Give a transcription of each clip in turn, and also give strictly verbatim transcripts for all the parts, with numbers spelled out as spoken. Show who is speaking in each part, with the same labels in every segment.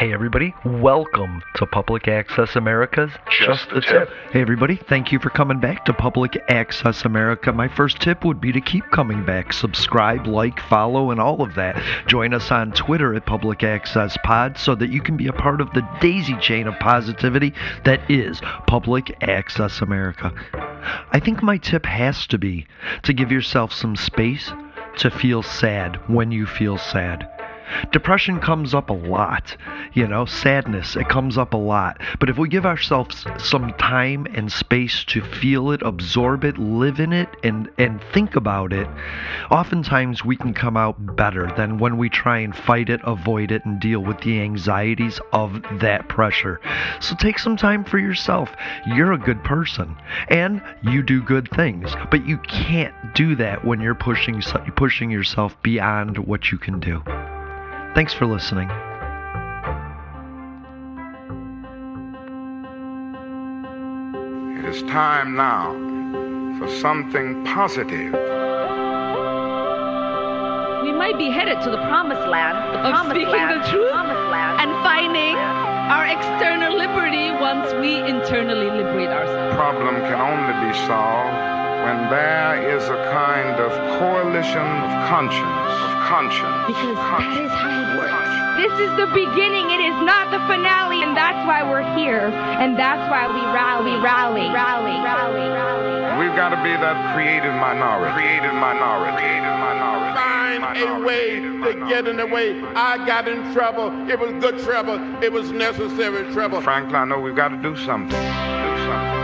Speaker 1: Hey everybody, welcome to Public Access America's
Speaker 2: Just the Tip.
Speaker 1: Hey everybody, thank you for coming back to Public Access America. My first tip would be to keep coming back. Subscribe, like, follow, and all of that. Join us on Twitter at Public Access Pod so that you can be a part of the daisy chain of positivity that is Public Access America. I think my tip has to be to give yourself some space to feel sad when you feel sad. Depression comes up a lot, you know, sadness, it comes up a lot. But if we give ourselves some time and space to feel it, absorb it, live in it, and, and think about it, oftentimes we can come out better than when we try and fight it, avoid it, and deal with the anxieties of that pressure. So take some time for yourself. You're a good person, and you do good things, but you can't do that when you're pushing, pushing yourself beyond what you can do. Thanks for listening.
Speaker 2: It is time now for something positive.
Speaker 3: We might be headed to the promised land, the
Speaker 4: of
Speaker 3: promised
Speaker 4: speaking
Speaker 3: land,
Speaker 4: the truth
Speaker 3: promised land.
Speaker 4: and finding our external liberty once we internally liberate ourselves.
Speaker 2: Problem can only be solved when there is a kind of coalition of conscience, of conscience.
Speaker 3: Because
Speaker 2: conscience,
Speaker 3: that is how it works.
Speaker 2: conscience.
Speaker 5: This is the beginning, it is not the finale, and that's why we're here, and that's why we rally, rally, rally, rally, rally.
Speaker 2: We've got to be that creative minority, creative minority, creative minority.
Speaker 6: Find a way to get in the way. I got in trouble. It was good trouble. It was necessary trouble.
Speaker 2: Frankly, I know we've got to do something. Do something.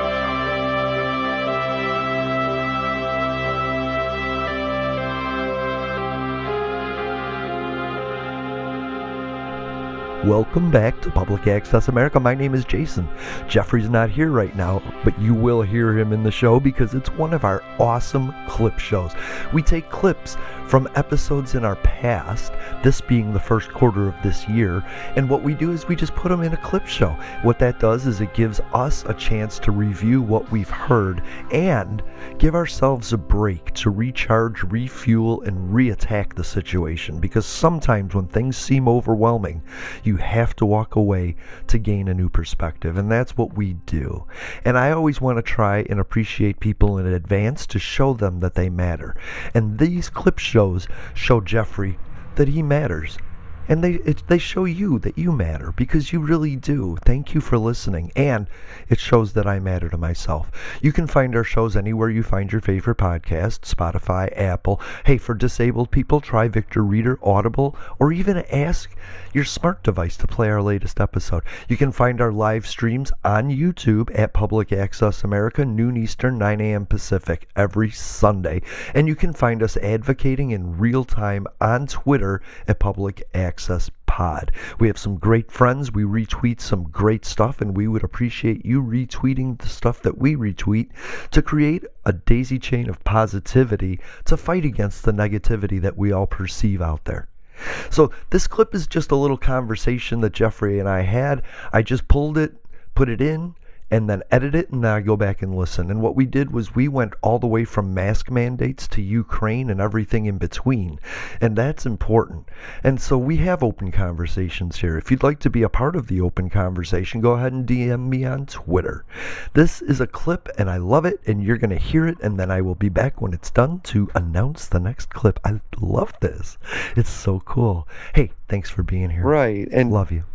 Speaker 1: Welcome back to Public Access America. My name is Jason. Jeffrey's not here right now, but you will hear him in the show because it's one of our awesome clip shows. We take clips from episodes in our past, this being the first quarter of this year, and what we do is we just put them in a clip show. What that does is it gives us a chance to review what we've heard and give ourselves a break to recharge, refuel, and re-attack the situation, because sometimes when things seem overwhelming, you have to walk away to gain a new perspective, and that's what we do. And I always want to try and appreciate people in advance to show them that they matter. And these clip shows show Jeffrey that he matters. And they it, they show you that you matter, because you really do. Thank you for listening. And it shows that I matter to myself. You can find our shows anywhere you find your favorite podcast, Spotify, Apple. Hey, for disabled people, try Victor Reader, Audible, or even ask your smart device to play our latest episode. You can find our live streams on YouTube at Public Access America, noon Eastern, nine a.m. Pacific, every Sunday. And you can find us advocating in real time on Twitter at Public Access Pod. We have some great friends. We retweet some great stuff, and we would appreciate you retweeting the stuff that we retweet to create a daisy chain of positivity to fight against the negativity that we all perceive out there. So this clip is just a little conversation that Jeffrey and I had. I just pulled it, put it in, and then edit it, and then I go back and listen. And what we did was we went all the way from mask mandates to Ukraine and everything in between. And that's important. And so we have open conversations here. If you'd like to be a part of the open conversation, go ahead and D M me on Twitter. This is a clip, and I love it, and you're going to hear it, and then I will be back when it's done to announce the next clip. I love this. It's so cool. Hey, thanks for being here.
Speaker 7: Right. And
Speaker 1: love you.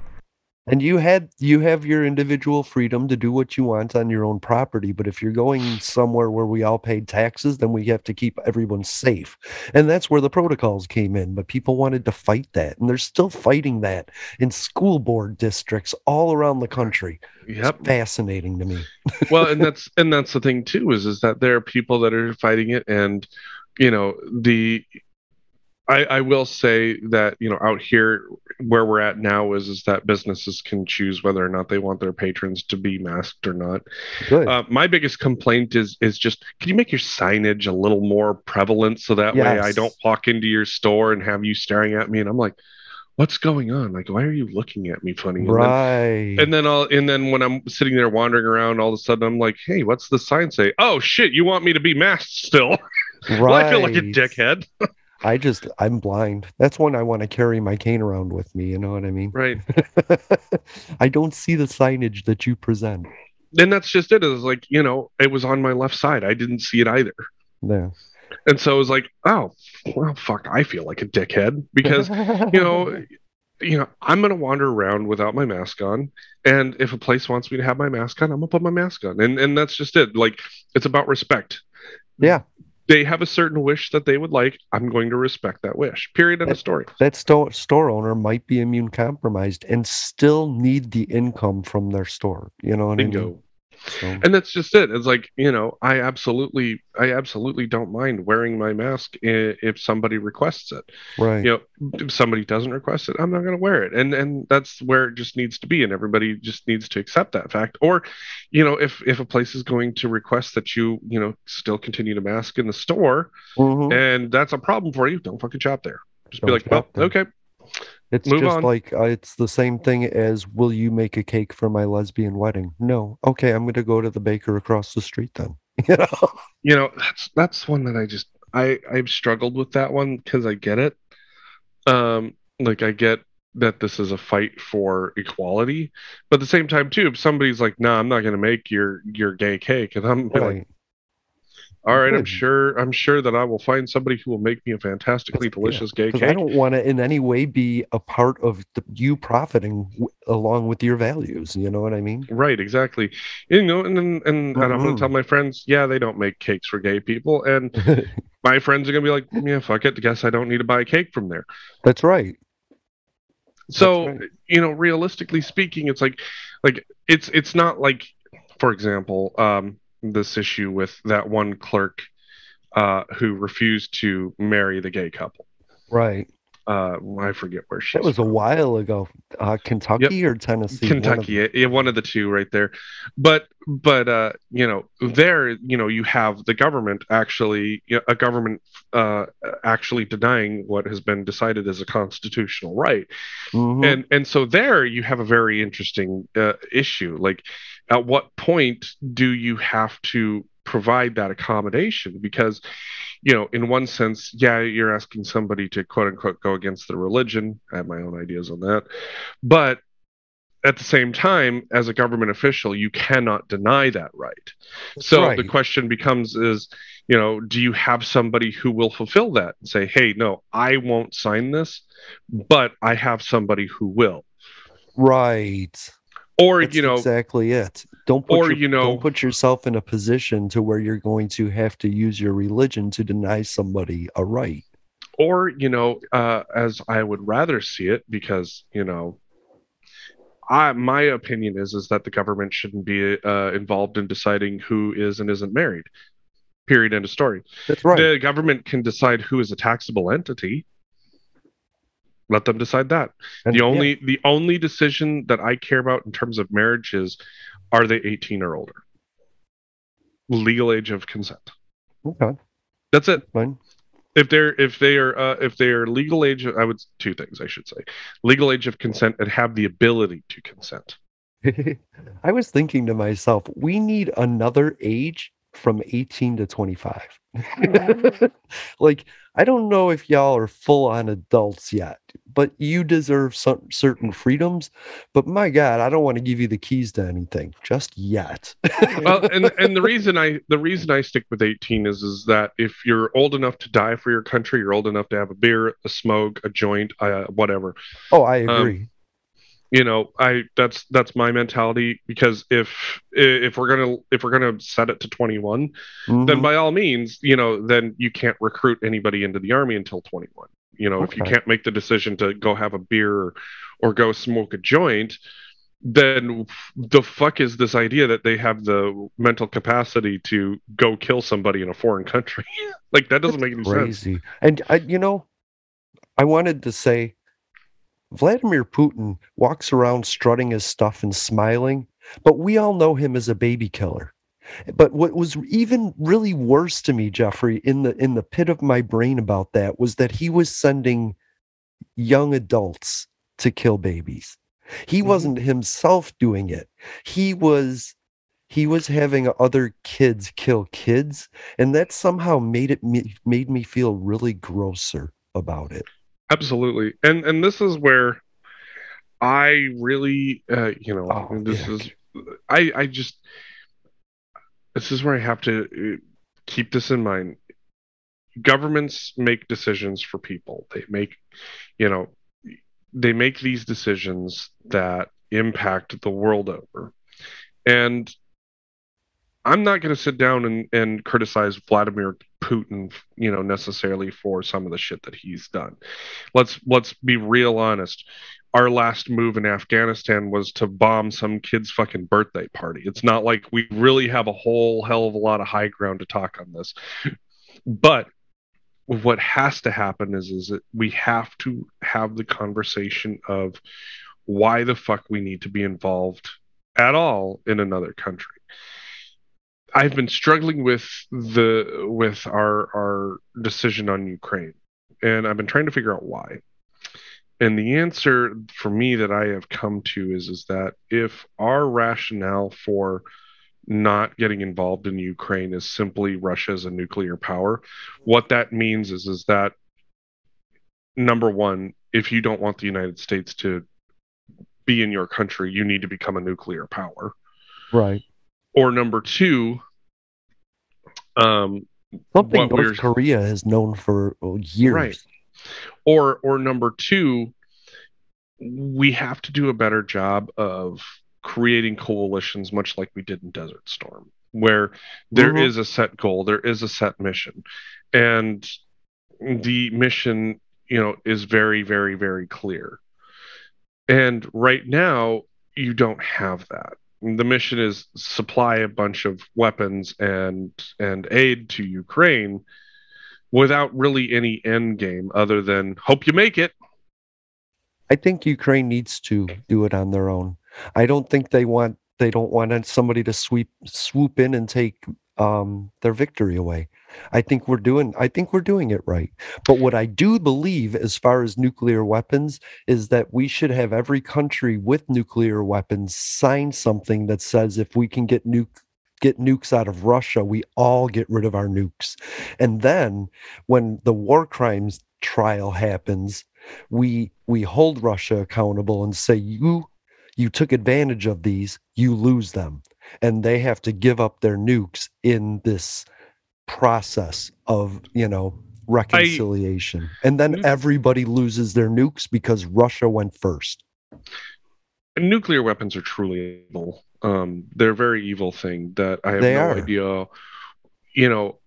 Speaker 7: And you had you have your individual freedom to do what you want on your own property, but if you're going somewhere where we all paid taxes, then we have to keep everyone safe. And that's where the protocols came in, but people wanted to fight that, and they're still fighting that in school board districts all around the country.
Speaker 8: Yep.
Speaker 7: It's fascinating to me.
Speaker 8: Well, and that's and that's the thing too, is is that there are people that are fighting it, and you know, the I, I will say that, you know, out here where we're at now is is that businesses can choose whether or not they want their patrons to be masked or not.
Speaker 7: Good.
Speaker 8: Uh, my biggest complaint is is just, can you make your signage a little more prevalent so that
Speaker 7: Yes.
Speaker 8: way I don't walk into your store and have you staring at me and I'm like, what's going on? Like, why are you looking at me funny? And
Speaker 7: Right.
Speaker 8: Then, and then I'll and then when I'm sitting there wandering around, all of a sudden I'm like, hey, what's the sign say? Oh shit, you want me to be masked still? Well, I feel like a
Speaker 7: Right.
Speaker 8: dickhead.
Speaker 7: I just, I'm blind. That's when I want to carry my cane around with me. You know what I mean?
Speaker 8: Right.
Speaker 7: I don't see the signage that you present.
Speaker 8: And that's just it. It was like, you know, it was on my left side. I didn't see it either.
Speaker 7: Yeah.
Speaker 8: And so it was like, oh, well, fuck, I feel like a dickhead because, you know, you know, I'm going to wander around without my mask on. And if a place wants me to have my mask on, I'm going to put my mask on. And and that's just it. Like, it's about respect.
Speaker 7: Yeah.
Speaker 8: They have a certain wish that they would like. I'm going to respect that wish. Period. End of story.
Speaker 7: That store, store owner might be immune compromised and still need the income from their store. You know what
Speaker 8: Bingo.
Speaker 7: I mean? So.
Speaker 8: And that's just it. It's like, you know, I absolutely, I absolutely don't mind wearing my mask if somebody requests it.
Speaker 7: Right.
Speaker 8: You know, if somebody doesn't request it, I'm not going to wear it. And and that's where it just needs to be. And everybody just needs to accept that fact. Or, you know, if if a place is going to request that you, you know, still continue to mask in the store,
Speaker 7: mm-hmm.
Speaker 8: and that's a problem for you, don't fucking shop there. Just
Speaker 7: don't
Speaker 8: be like, well,
Speaker 7: there.
Speaker 8: okay.
Speaker 7: It's
Speaker 8: Move
Speaker 7: just
Speaker 8: on.
Speaker 7: like uh, it's the same thing as, will you make a cake for my lesbian wedding? No. Okay, I'm going to go to the baker across the street then. You know,
Speaker 8: you know that's that's one that I just I I've struggled with that one because I get it. Um, like I get that this is a fight for equality, but at the same time too, if somebody's like, "No, nah, I'm not going to make your your gay cake," and I'm
Speaker 7: right.
Speaker 8: like, all right,
Speaker 7: Good.
Speaker 8: I'm sure I'm sure that I will find somebody who will make me a fantastically delicious
Speaker 7: yeah,
Speaker 8: gay cake.
Speaker 7: I don't want to in any way be a part of the, you profiting w- along with your values. You know what I mean?
Speaker 8: Right, exactly. You know, and and, and, mm-hmm. and I'm going to tell my friends, yeah, they don't make cakes for gay people, and my friends are going to be like, yeah, fuck it. I guess I don't need to buy a cake from there.
Speaker 7: That's right.
Speaker 8: So,
Speaker 7: That's right.
Speaker 8: you know, realistically speaking, it's like, like it's it's not like, for example, um. this issue with that one clerk uh, who refused to marry the gay couple.
Speaker 7: Right.
Speaker 8: Uh, I forget where she.
Speaker 7: That was
Speaker 8: from.
Speaker 7: a while ago. Uh, Kentucky yep. or Tennessee?
Speaker 8: Kentucky, one of, the... yeah, one of the two, right there. But but uh, you know, there, you know, you have the government actually, you know, a government uh, actually denying what has been decided as a constitutional right,
Speaker 7: mm-hmm.
Speaker 8: and and so there you have a very interesting uh, issue. Like, at what point do you have to provide that accommodation? Because, you know, in one sense, yeah, you're asking somebody to quote unquote go against their religion. I have my own ideas on that. But at the same time, as a government official, you cannot deny that right.
Speaker 7: That's
Speaker 8: so
Speaker 7: right.
Speaker 8: The question becomes is, you know, do you have somebody who will fulfill that and say, hey, no, I won't sign this, but I have somebody who will.
Speaker 7: Right.
Speaker 8: Or,
Speaker 7: That's
Speaker 8: you know,
Speaker 7: exactly it. Don't put
Speaker 8: or,
Speaker 7: your,
Speaker 8: you know,
Speaker 7: don't put yourself in a position to where you're going to have to use your religion to deny somebody a right.
Speaker 8: Or, you know, uh, as I would rather see it, because, you know, I, my opinion is is that the government shouldn't be uh, involved in deciding who is and isn't married. Period. End of story.
Speaker 7: That's right.
Speaker 8: The government can decide who is a taxable entity. Let them decide that.
Speaker 7: And,
Speaker 8: the only
Speaker 7: yeah.
Speaker 8: the only decision that I care about in terms of marriage is, are they eighteen or older? Legal age of consent.
Speaker 7: Okay.
Speaker 8: That's it.
Speaker 7: Fine.
Speaker 8: If they're if they are uh, if they are legal age, I would two things I should say: legal age of consent and have the ability to consent.
Speaker 7: I was thinking to myself, we need another age from eighteen to twenty-five. Like, I don't know if y'all are full on adults yet, but you deserve some certain freedoms. But my God, I don't want to give you the keys to anything just yet.
Speaker 8: Well, and and the reason I the reason I stick with eighteen is is that if you're old enough to die for your country, you're old enough to have a beer, a smoke, a joint, uh, whatever.
Speaker 7: Oh, I agree.
Speaker 8: Um, you know, I that's that's my mentality, because if if we're gonna if we're gonna set it to twenty-one, mm-hmm. then by all means, you know, then you can't recruit anybody into the army until twenty-one. You know, okay. If you can't make the decision to go have a beer or, or go smoke a joint, then the fuck is this idea that they have the mental capacity to go kill somebody in a foreign country? Like, that doesn't
Speaker 7: That's
Speaker 8: make any
Speaker 7: crazy.
Speaker 8: sense.
Speaker 7: And I, you know, I wanted to say, Vladimir Putin walks around strutting his stuff and smiling, but we all know him as a baby killer. But what was even really worse to me, Jeffrey, in the in the pit of my brain about that, was that he was sending young adults to kill babies. He mm-hmm. wasn't himself doing it. He was he was having other kids kill kids, and that somehow made it me, made me feel really grosser about it.
Speaker 8: Absolutely. And and this is where I really uh, you know,
Speaker 7: Oh,
Speaker 8: this
Speaker 7: ick.
Speaker 8: is I I just this is where I have to uh, keep this in mind. Governments make decisions for people. They make, you know, they make these decisions that impact the world over. And I'm not going to sit down and, and criticize Vladimir Putin, you know, necessarily for some of the shit that he's done. Let's let's be real honest. Our last move in Afghanistan was to bomb some kid's fucking birthday party. It's not like we really have a whole hell of a lot of high ground to talk on this. But what has to happen is is that we have to have the conversation of why the fuck we need to be involved at all in another country. I've been struggling with the with our our decision on Ukraine, and I've been trying to figure out why. And the answer for me that I have come to is is that if our rationale for not getting involved in Ukraine is simply Russia as a nuclear power, what that means is is that number one, if you don't want the United States to be in your country, you need to become a nuclear power.
Speaker 7: Right.
Speaker 8: Or number two, um,
Speaker 7: something
Speaker 8: what
Speaker 7: North
Speaker 8: we're
Speaker 7: Korea has known for years.
Speaker 8: Right. Or or number two, we have to do a better job of creating coalitions, much like we did in Desert Storm, where there
Speaker 7: Mhm.
Speaker 8: is a set goal, there is a set mission, and the mission, you know, is very, very, very clear. And right now, you don't have that. The mission is supply a bunch of weapons and and aid to Ukraine without really any end game other than hope you make it.
Speaker 7: I think Ukraine needs to do it on their own. I don't think they want they don't want somebody to sweep swoop in and take um, their victory away. I think we're doing I think we're doing it right. But what I do believe as far as nuclear weapons is that we should have every country with nuclear weapons sign something that says if we can get nuke get nukes out of Russia, we all get rid of our nukes. And then when the war crimes trial happens, we we hold Russia accountable and say you you took advantage of these, you lose them, and they have to give up their nukes in this process of, you know, reconciliation. I, and then everybody loses their nukes because Russia went first.
Speaker 8: Nuclear weapons are truly evil. Um, they're a very evil thing that I have
Speaker 7: they
Speaker 8: no
Speaker 7: are.
Speaker 8: idea. You know,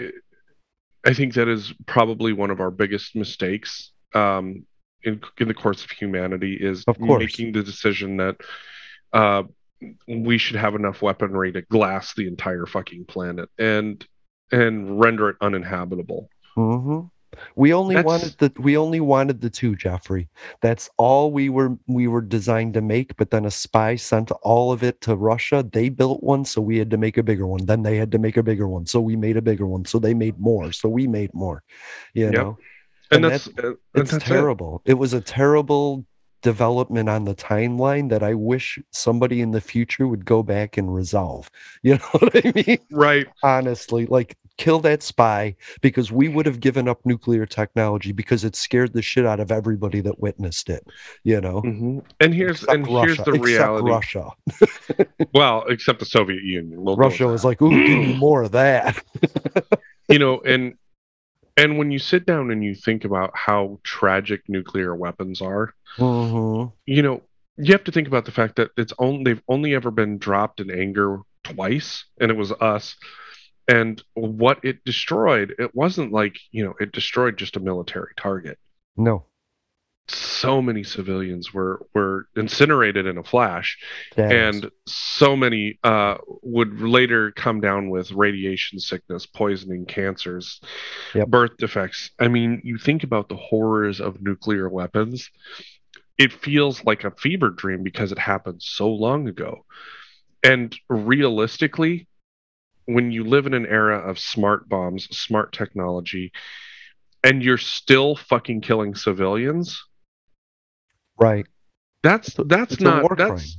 Speaker 8: I think that is probably one of our biggest mistakes um, in in the course of humanity is
Speaker 7: of course.
Speaker 8: making the decision that uh, we should have enough weaponry to glass the entire fucking planet and and render it uninhabitable.
Speaker 7: Mm-hmm. We only
Speaker 8: That's...
Speaker 7: wanted the we only wanted the two, Jeffrey. That's all we were we were designed to make. But then a spy sent all of it to Russia. They built one, so we had to make a bigger one. Then they had to make a bigger one, so we made a bigger one. So they made more, so we made more. You
Speaker 8: yep.
Speaker 7: know,
Speaker 8: and,
Speaker 7: and
Speaker 8: that's
Speaker 7: that,
Speaker 8: uh,
Speaker 7: it's
Speaker 8: that's
Speaker 7: terrible.
Speaker 8: It.
Speaker 7: it was a terrible development on the timeline that I wish somebody in the future would go back and resolve. You know what I mean?
Speaker 8: Right.
Speaker 7: Honestly, like kill that spy, because we would have given up nuclear technology because it scared the shit out of everybody that witnessed it. You know.
Speaker 8: Mm-hmm. And here's
Speaker 7: except
Speaker 8: and
Speaker 7: Russia,
Speaker 8: here's the
Speaker 7: except
Speaker 8: reality.
Speaker 7: Russia.
Speaker 8: Well, except the Soviet Union. We'll
Speaker 7: Russia was like, "Ooh, give me more of that."
Speaker 8: You know, and and when you sit down and you think about how tragic nuclear weapons are,
Speaker 7: mm-hmm.
Speaker 8: you know, you have to think about the fact that it's only they've only ever been dropped in anger twice, and it was us. And what it destroyed, it wasn't like, you know, it destroyed just a military target.
Speaker 7: No.
Speaker 8: So many civilians were were incinerated in a flash,
Speaker 7: that
Speaker 8: and
Speaker 7: is.
Speaker 8: so many uh, would later come down with radiation sickness, poisoning, cancers,
Speaker 7: yep.
Speaker 8: birth defects. I mean, you think about the horrors of nuclear weapons, it feels like a fever dream because it happened so long ago. And realistically, when you live in an era of smart bombs, smart technology, and you're still fucking killing civilians,
Speaker 7: right?
Speaker 8: That's that's
Speaker 7: it's
Speaker 8: not
Speaker 7: a war
Speaker 8: that's
Speaker 7: crime.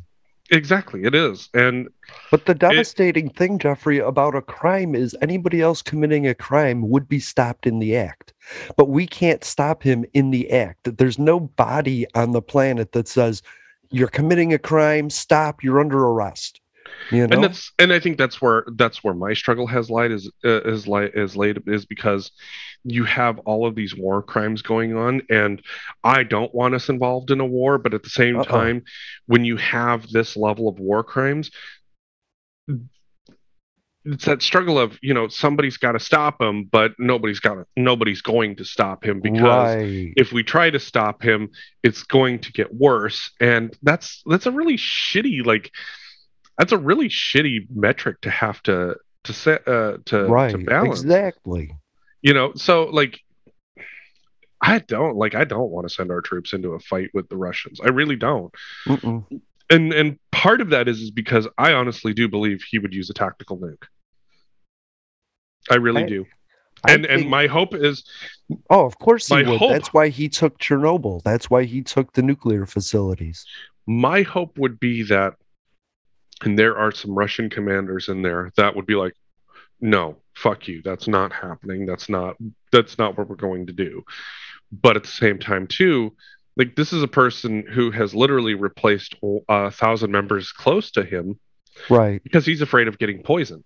Speaker 8: Exactly, it is. And
Speaker 7: but the devastating it, thing, Jeffrey, about a crime is anybody else committing a crime would be stopped in the act. But we can't stop him in the act. There's no body on the planet that says, you're committing a crime, stop, you're under arrest. You know?
Speaker 8: And that's and I think that's where that's where my struggle has lied is uh, is light is laid is because you have all of these war crimes going on, and I don't want us involved in a war, but at the same Uh-oh. time, when you have this level of war crimes, it's that struggle of, you know, somebody's got to stop him, but nobody's got to, nobody's going to stop him, because
Speaker 7: right.
Speaker 8: if we try to stop him, it's going to get worse, and that's that's a really shitty like. That's a really shitty metric to have to to set uh, to
Speaker 7: right,
Speaker 8: to balance.
Speaker 7: Exactly.
Speaker 8: You know, so like, I don't like I don't want to send our troops into a fight with the Russians. I really don't.
Speaker 7: Mm-mm.
Speaker 8: And and part of that is is because I honestly do believe he would use a tactical nuke. I really I, do.
Speaker 7: I
Speaker 8: and
Speaker 7: think,
Speaker 8: and my hope is.
Speaker 7: Oh, of course he would.
Speaker 8: Hope,
Speaker 7: That's why he took Chernobyl. That's why he took the nuclear facilities.
Speaker 8: My hope would be that. And there are some Russian commanders in there that would be like, no, fuck you. That's not happening. That's not that's not what we're going to do. But at the same time, too, like, this is a person who has literally replaced a thousand members close to him,
Speaker 7: right?
Speaker 8: Because he's afraid of getting poisoned.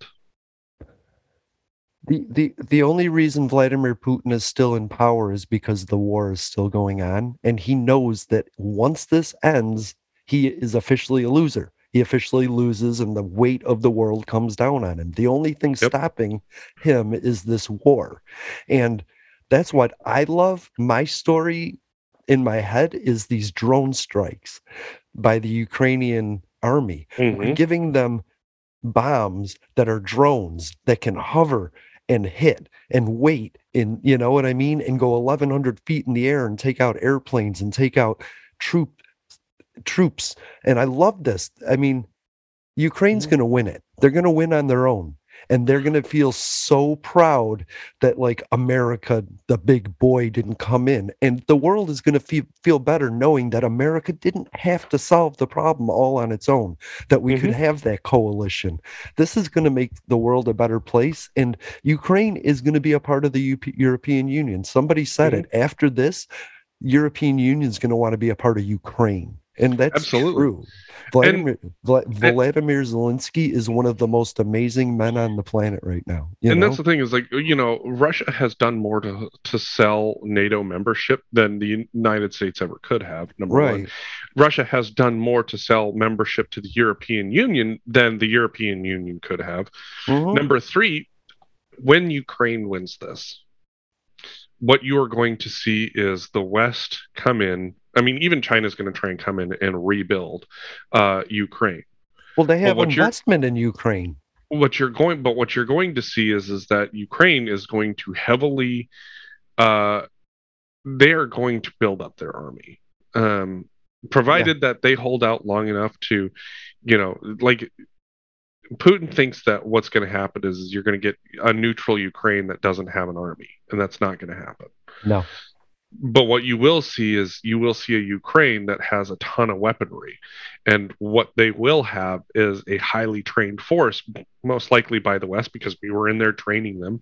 Speaker 7: The the the only reason Vladimir Putin is still in power is because the war is still going on, and he knows that once this ends, he is officially a loser. He officially loses, and the weight of the world comes down on him. The only thing yep. stopping him is this war. And that's what I love. My story in my head is these drone strikes by the Ukrainian army.
Speaker 8: Mm-hmm.
Speaker 7: We're giving them bombs that are drones that can hover and hit and wait, and you know what I mean, and go eleven hundred feet in the air and take out airplanes and take out troop troops. And I love this. I mean, Ukraine's going to win it. They're going to win on their own, and they're going to feel so proud that, like, America, the big boy, didn't come in, and the world is going to feel feel better knowing that America didn't have to solve the problem all on its own, that we mm-hmm. could have that coalition. This is going to make the world a better place, and Ukraine is going to be a part of the U- European Union. Somebody said mm-hmm. it. After this, European Union is going to want to be a part of Ukraine. And that's
Speaker 8: Absolutely.
Speaker 7: true. Vladimir, and, Vla- Vladimir Zelensky is one of the most amazing men on the planet right now. You
Speaker 8: and
Speaker 7: know?
Speaker 8: That's the thing is, like, you know, Russia has done more to to sell NATO membership than the United States ever could have. Number
Speaker 7: right.
Speaker 8: one, Russia has done more to sell membership to the European Union than the European Union could have.
Speaker 7: Mm-hmm.
Speaker 8: Number three, when Ukraine wins this, what you are going to see is the West come in. I mean, even China's going to try and come in and rebuild uh, Ukraine.
Speaker 7: Well, they have investment in Ukraine.
Speaker 8: What you're going, but what you're going to see is is that Ukraine is going to heavily, uh, they are going to build up their army, um, provided yeah. that they hold out long enough to, you know, like. Putin thinks that what's going to happen is, is you're going to get a neutral Ukraine that doesn't have an army, and that's not going to happen.
Speaker 7: No.
Speaker 8: But what you will see is you will see a Ukraine that has a ton of weaponry, and what they will have is a highly trained force, most likely by the West, because we were in there training them.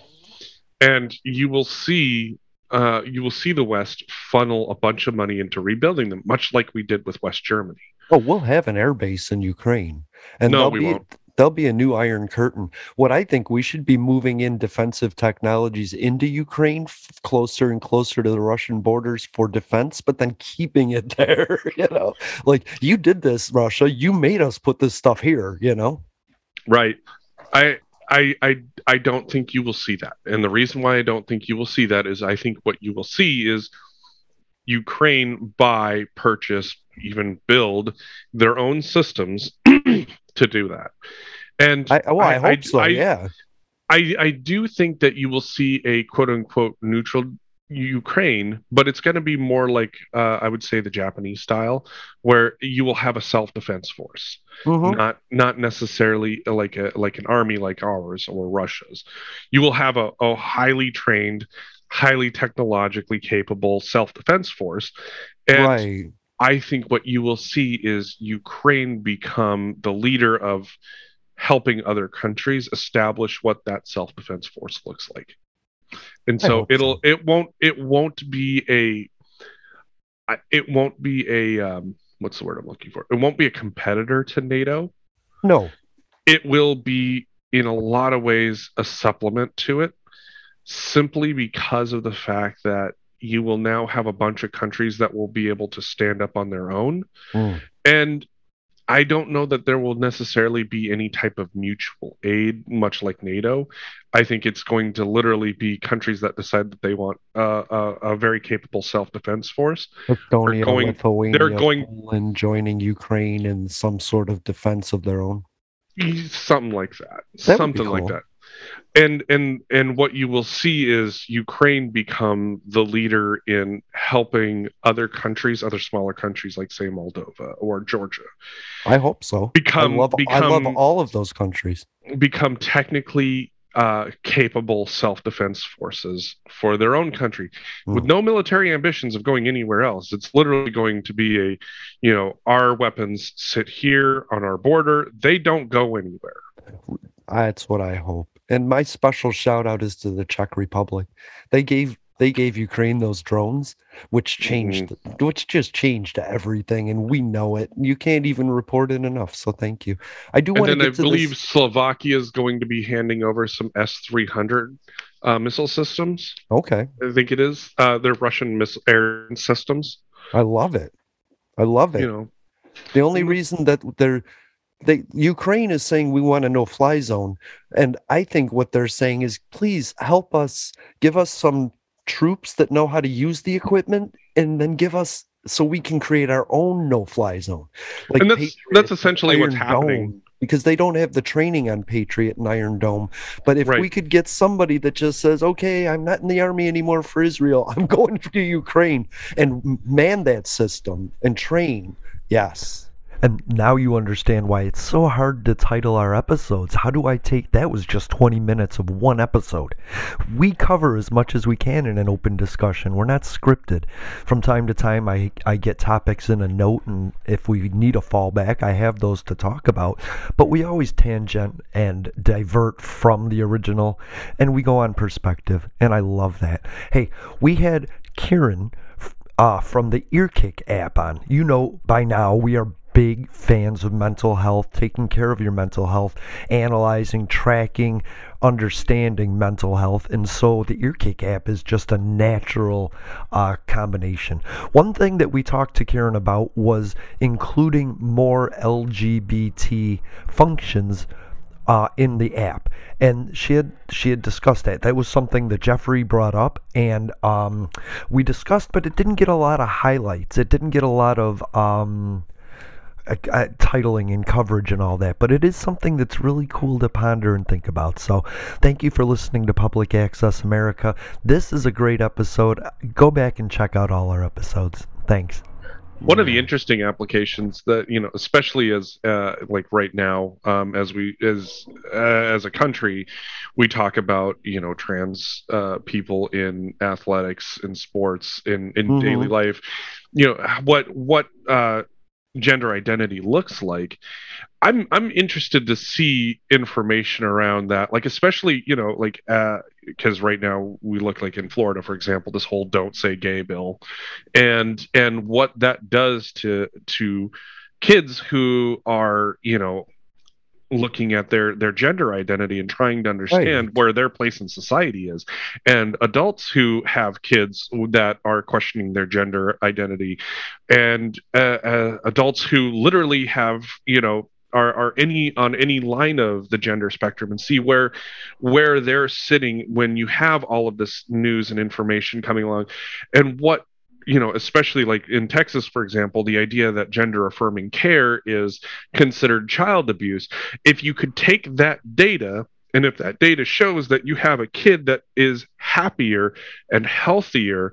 Speaker 8: And you will see uh, you will see the West funnel a bunch of money into rebuilding them, much like we did with West Germany.
Speaker 7: Oh, we'll have an air base in Ukraine, and
Speaker 8: no,
Speaker 7: there'll
Speaker 8: we
Speaker 7: be
Speaker 8: won't.
Speaker 7: there'll be a new Iron Curtain. What I think we should be moving in defensive technologies into Ukraine, f- closer and closer to the Russian borders for defense, but then keeping it there. You know, like, you did this, Russia. You made us put this stuff here. You know,
Speaker 8: right? I. I, I I don't think you will see that. And the reason why I don't think you will see that is I think what you will see is Ukraine buy, purchase, even build their own systems to do that. And
Speaker 7: I, well, I, I hope I, so,
Speaker 8: I,
Speaker 7: yeah.
Speaker 8: I, I do think that you will see a quote-unquote neutral Ukraine, but it's going to be more like, uh, I would say, the Japanese style, where you will have a self-defense force.
Speaker 7: Mm-hmm.
Speaker 8: Not not necessarily like a like an army like ours or Russia's. You will have a, a highly trained, highly technologically capable self-defense force. And
Speaker 7: right.
Speaker 8: I think what you will see is Ukraine become the leader of helping other countries establish what that self-defense force looks like. And so it'll so. it won't it won't be a it won't be a um, what's the word I'm looking for? It won't be a competitor to NATO.
Speaker 7: No.
Speaker 8: It will be in a lot of ways a supplement to it, simply because of the fact that you will now have a bunch of countries that will be able to stand up on their own. Mm. And I don't know that there will necessarily be any type of mutual aid, much like NATO. I think it's going to literally be countries that decide that they want uh, a, a very capable self-defense force.
Speaker 7: Estonia, they're going, Lithuania, they're going, Poland joining Ukraine in some sort of defense of their own.
Speaker 8: Something like that.
Speaker 7: that
Speaker 8: something
Speaker 7: cool.
Speaker 8: like that. And and and what you will see is Ukraine become the leader in helping other countries, other smaller countries like say Moldova or Georgia.
Speaker 7: I hope so.
Speaker 8: Become,
Speaker 7: I love,
Speaker 8: become,
Speaker 7: I love all of those countries.
Speaker 8: Become technically uh, capable self-defense forces for their own country, mm. with no military ambitions of going anywhere else. It's literally going to be a, you know, our weapons sit here on our border. They don't go anywhere.
Speaker 7: That's what I hope. And my special shout out is to the Czech Republic. They gave they gave Ukraine those drones, which changed, mm-hmm. which just changed everything, and we know it. You can't even report it enough. So thank you. I do want to get
Speaker 8: I
Speaker 7: to
Speaker 8: believe
Speaker 7: this...
Speaker 8: Slovakia is going to be handing over some S three hundred uh, missile systems.
Speaker 7: Okay,
Speaker 8: I think it is. Uh, they're Russian missile air systems.
Speaker 7: I love it. I love it.
Speaker 8: You know,
Speaker 7: the only reason that they're They, Ukraine is saying we want a no-fly zone, and I think what they're saying is, please help us, give us some troops that know how to use the equipment, and then give us so we can create our own no-fly zone.
Speaker 8: Like and that's Patriot, that's essentially what's happening.
Speaker 7: Dome, because they don't have the training on Patriot and Iron Dome. But if right. we could get somebody that just says, okay, I'm not in the army anymore for Israel, I'm going to Ukraine, and man that system and train, yes.
Speaker 1: And now you understand why it's so hard to title our episodes. How do I take that? Was just twenty minutes of one episode. We cover as much as we can in an open discussion. We're not scripted. From time to time, I, I get topics in a note, and if we need a fallback, I have those to talk about. But we always tangent and divert from the original, and we go on perspective, and I love that. Hey, we had Kieran uh, from the Earkick app on. You know by now we are big fans of mental health, taking care of your mental health, analyzing, tracking, understanding mental health, and so the Earkick app is just a natural uh, combination. One thing that we talked to Karen about was including more L G B T functions Uh, in the app, and she had she had discussed that. That was something that Jeffrey brought up, and um, we discussed, but it didn't get a lot of highlights. It didn't get a lot of um, uh, uh, titling and coverage and all that. But it is something that's really cool to ponder and think about. So, thank you for listening to Public Access America. This is a great episode. Go back and check out all our episodes. Thanks.
Speaker 8: One of the interesting applications that, you know, especially as uh, like right now, um, as we as uh, as a country, we talk about, you know, trans uh, people in athletics, in sports, in in mm-hmm. daily life, you know, what what uh, gender identity looks like. I'm I'm interested to see information around that, like especially, you know, like because uh, right now we look like in Florida, for example, this whole "Don't Say Gay" bill, and and what that does to to kids who are, you know, looking at their their gender identity and trying to understand right. where their place in society is, and adults who have kids that are questioning their gender identity, and uh, uh, adults who literally have, you know, Are, are any on any line of the gender spectrum, and see where where they're sitting when you have all of this news and information coming along, and what, you know, especially like in Texas, for example, the idea that gender affirming care is considered child abuse. If you could take that data, and if that data shows that you have a kid that is happier and healthier,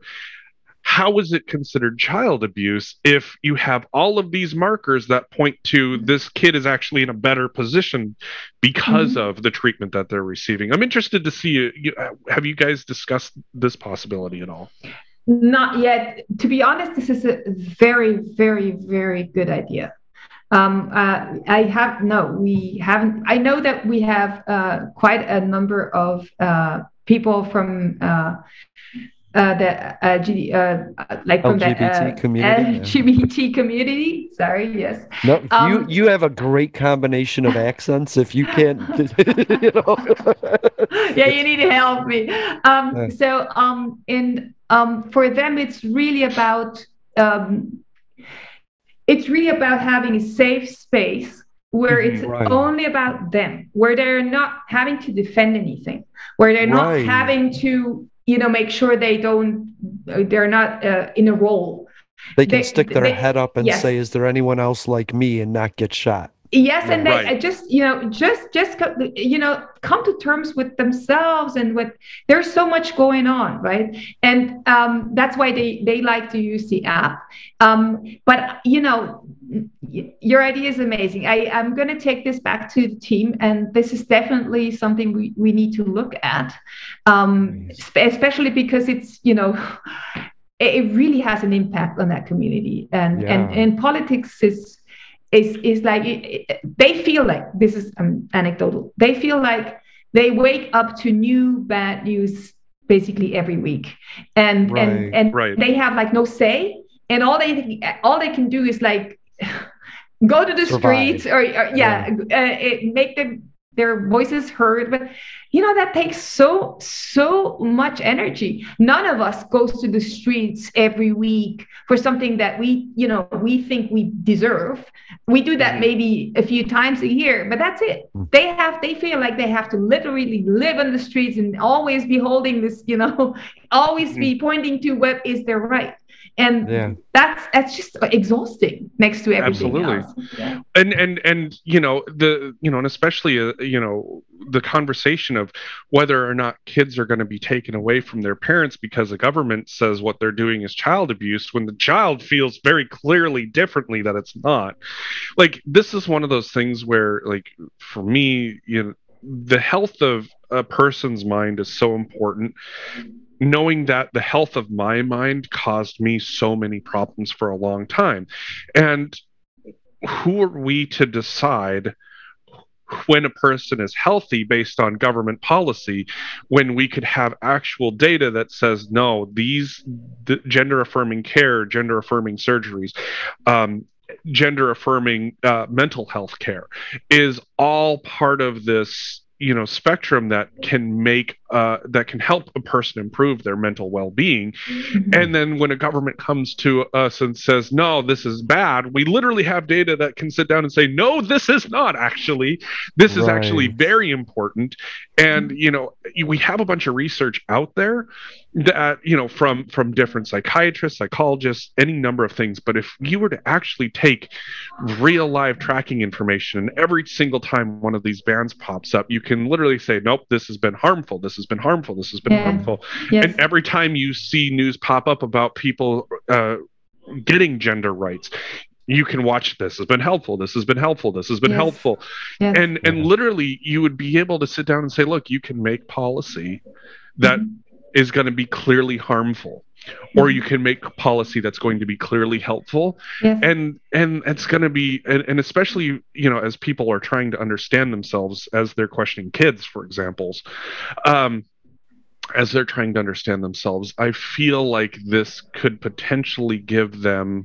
Speaker 8: how is it considered child abuse if you have all of these markers that point to this kid is actually in a better position because mm-hmm. of the treatment that they're receiving? I'm interested to see, have you guys discussed this possibility at all?
Speaker 9: Not yet. To be honest, this is a very, very, very good idea. Um, uh, I have no, we haven't. I know that we have uh, quite a number of uh, people from uh, uh, the uh, G, uh, like from
Speaker 7: L G B T
Speaker 9: the uh,
Speaker 7: community.
Speaker 9: L G B T yeah. community. Sorry, yes.
Speaker 7: No,
Speaker 9: um,
Speaker 7: you you have a great combination of accents. If you can't, you know.
Speaker 9: Yeah, you need to help me. Um, yeah. So, um, in um, for them, it's really about. Um, It's really about having a safe space where it's right. only about them, where they're not having to defend anything, where they're not right. having to, you know, make sure they don't, they're not uh, in a role.
Speaker 7: They can they, stick their
Speaker 9: they,
Speaker 7: head up and yes. say, "Is there anyone else like me?" and not get shot.
Speaker 9: Yes, and
Speaker 8: right.
Speaker 9: they just, you know, just, just, you know, come to terms with themselves and with, there's so much going on, right? And um, that's why they, they like to use the app. Um, but, you know, your idea is amazing. I, I'm going to take this back to the team, and this is definitely something we, we need to look at, um, nice. especially because it's, you know, it really has an impact on that community. And, yeah. and, and politics is, Is is like it, it, they feel like this is um, anecdotal. They feel like they wake up to new bad news basically every week, and right. and and
Speaker 8: right.
Speaker 9: they have like no say, and all they all they can do is like go to the Survive. streets or, or yeah, yeah. Uh, it, make them their voices heard. But you know that takes so so much energy. None of us goes to the streets every week for something that we you know we think we deserve. We do that maybe a few times a year, but that's it. They have, they feel like they have to literally live on the streets and always be holding this, you know, always be pointing to what is their right. And yeah. that's that's just exhausting next to everything
Speaker 8: Absolutely.
Speaker 9: else. Yeah.
Speaker 8: And and and you know the you know and especially uh, you know the conversation of whether or not kids are going to be taken away from their parents because the government says what they're doing is child abuse when the child feels very clearly differently that it's not. Like this is one of those things where like for me, you know, the health of a person's mind is so important. Knowing that the health of my mind caused me so many problems for a long time. And who are we to decide when a person is healthy based on government policy when we could have actual data that says, no, these the gender affirming care, gender affirming surgeries, um, gender affirming uh, mental health care is all part of this you know spectrum that can make uh that can help a person improve their mental well-being. Mm-hmm. And then when a government comes to us and says no, this is bad, we literally have data that can sit down and say no, this is not actually this is right. actually very important. And you know we have a bunch of research out there that you know from from different psychiatrists, psychologists, any number of things. But if you were to actually take real live tracking information, and every single time one of these bands pops up, you can literally say, nope, this has been harmful, this has been harmful, this has been yeah. harmful. Yes. And every time you see news pop up about people uh, getting gender rights, you can watch this has been helpful, this has been helpful, this has been yes. helpful. Yes. And and yeah. literally you would be able to sit down and say, look, you can make policy that mm-hmm. is going to be clearly harmful, or you can make policy that's going to be clearly helpful. Yes. and and it's going to be and, and especially you know as people are trying to understand themselves, as they're questioning kids, for examples, um as they're trying to understand themselves, I feel like this could potentially give them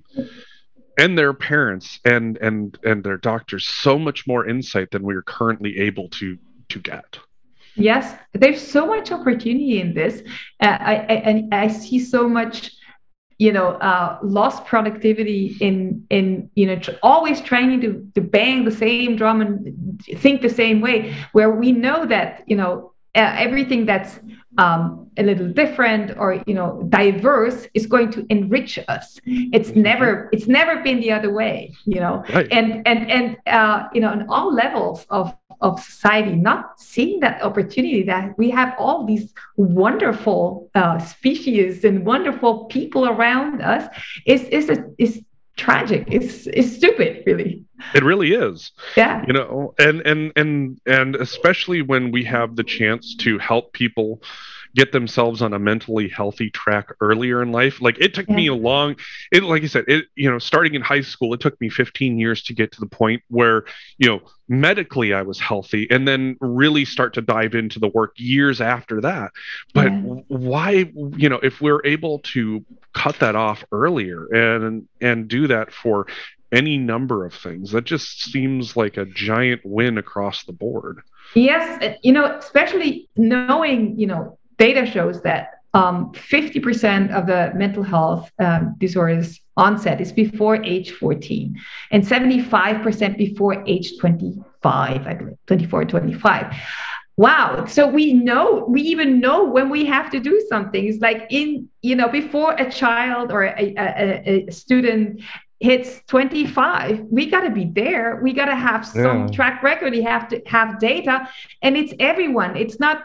Speaker 8: and their parents and and and their doctors so much more insight than we are currently able to to get.
Speaker 9: Yes, there's so much opportunity in this. Uh, I, I and I see so much, you know, uh, lost productivity in in you know tr- always trying to to bang the same drum and think the same way. Where we know that you know uh, everything that's um, a little different or you know diverse is going to enrich us. It's never it's never been the other way. You know, right. and and and uh, you know on all levels of. of society, not seeing that opportunity that we have all these wonderful uh, species and wonderful people around us is is a, is tragic. It's it's stupid, really.
Speaker 8: It really is.
Speaker 9: Yeah.
Speaker 8: You know, and and and and especially when we have the chance to help people get themselves on a mentally healthy track earlier in life. Like it took
Speaker 9: Yeah.
Speaker 8: me a long, it like I said, it you know, starting in high school, it took me fifteen years to get to the point where, you know, medically I was healthy, and then really start to dive into the work years after that. But
Speaker 9: Yeah.
Speaker 8: why, you know, if we're able to cut that off earlier and and do that for any number of things, that just seems like a giant win across the board.
Speaker 9: Yes, uh, you know, especially knowing, you know, data shows that um, fifty percent of the mental health um, disorders onset is before age fourteen, and seventy-five percent before age twenty-five, I believe, twenty-four, twenty-five. Wow. So we know, we even know when we have to do something. It's like in, you know, before a child or a, a, a student hits twenty-five, we got to be there. We got to have some
Speaker 7: Yeah.
Speaker 9: track record. We have to have data, and it's everyone. It's not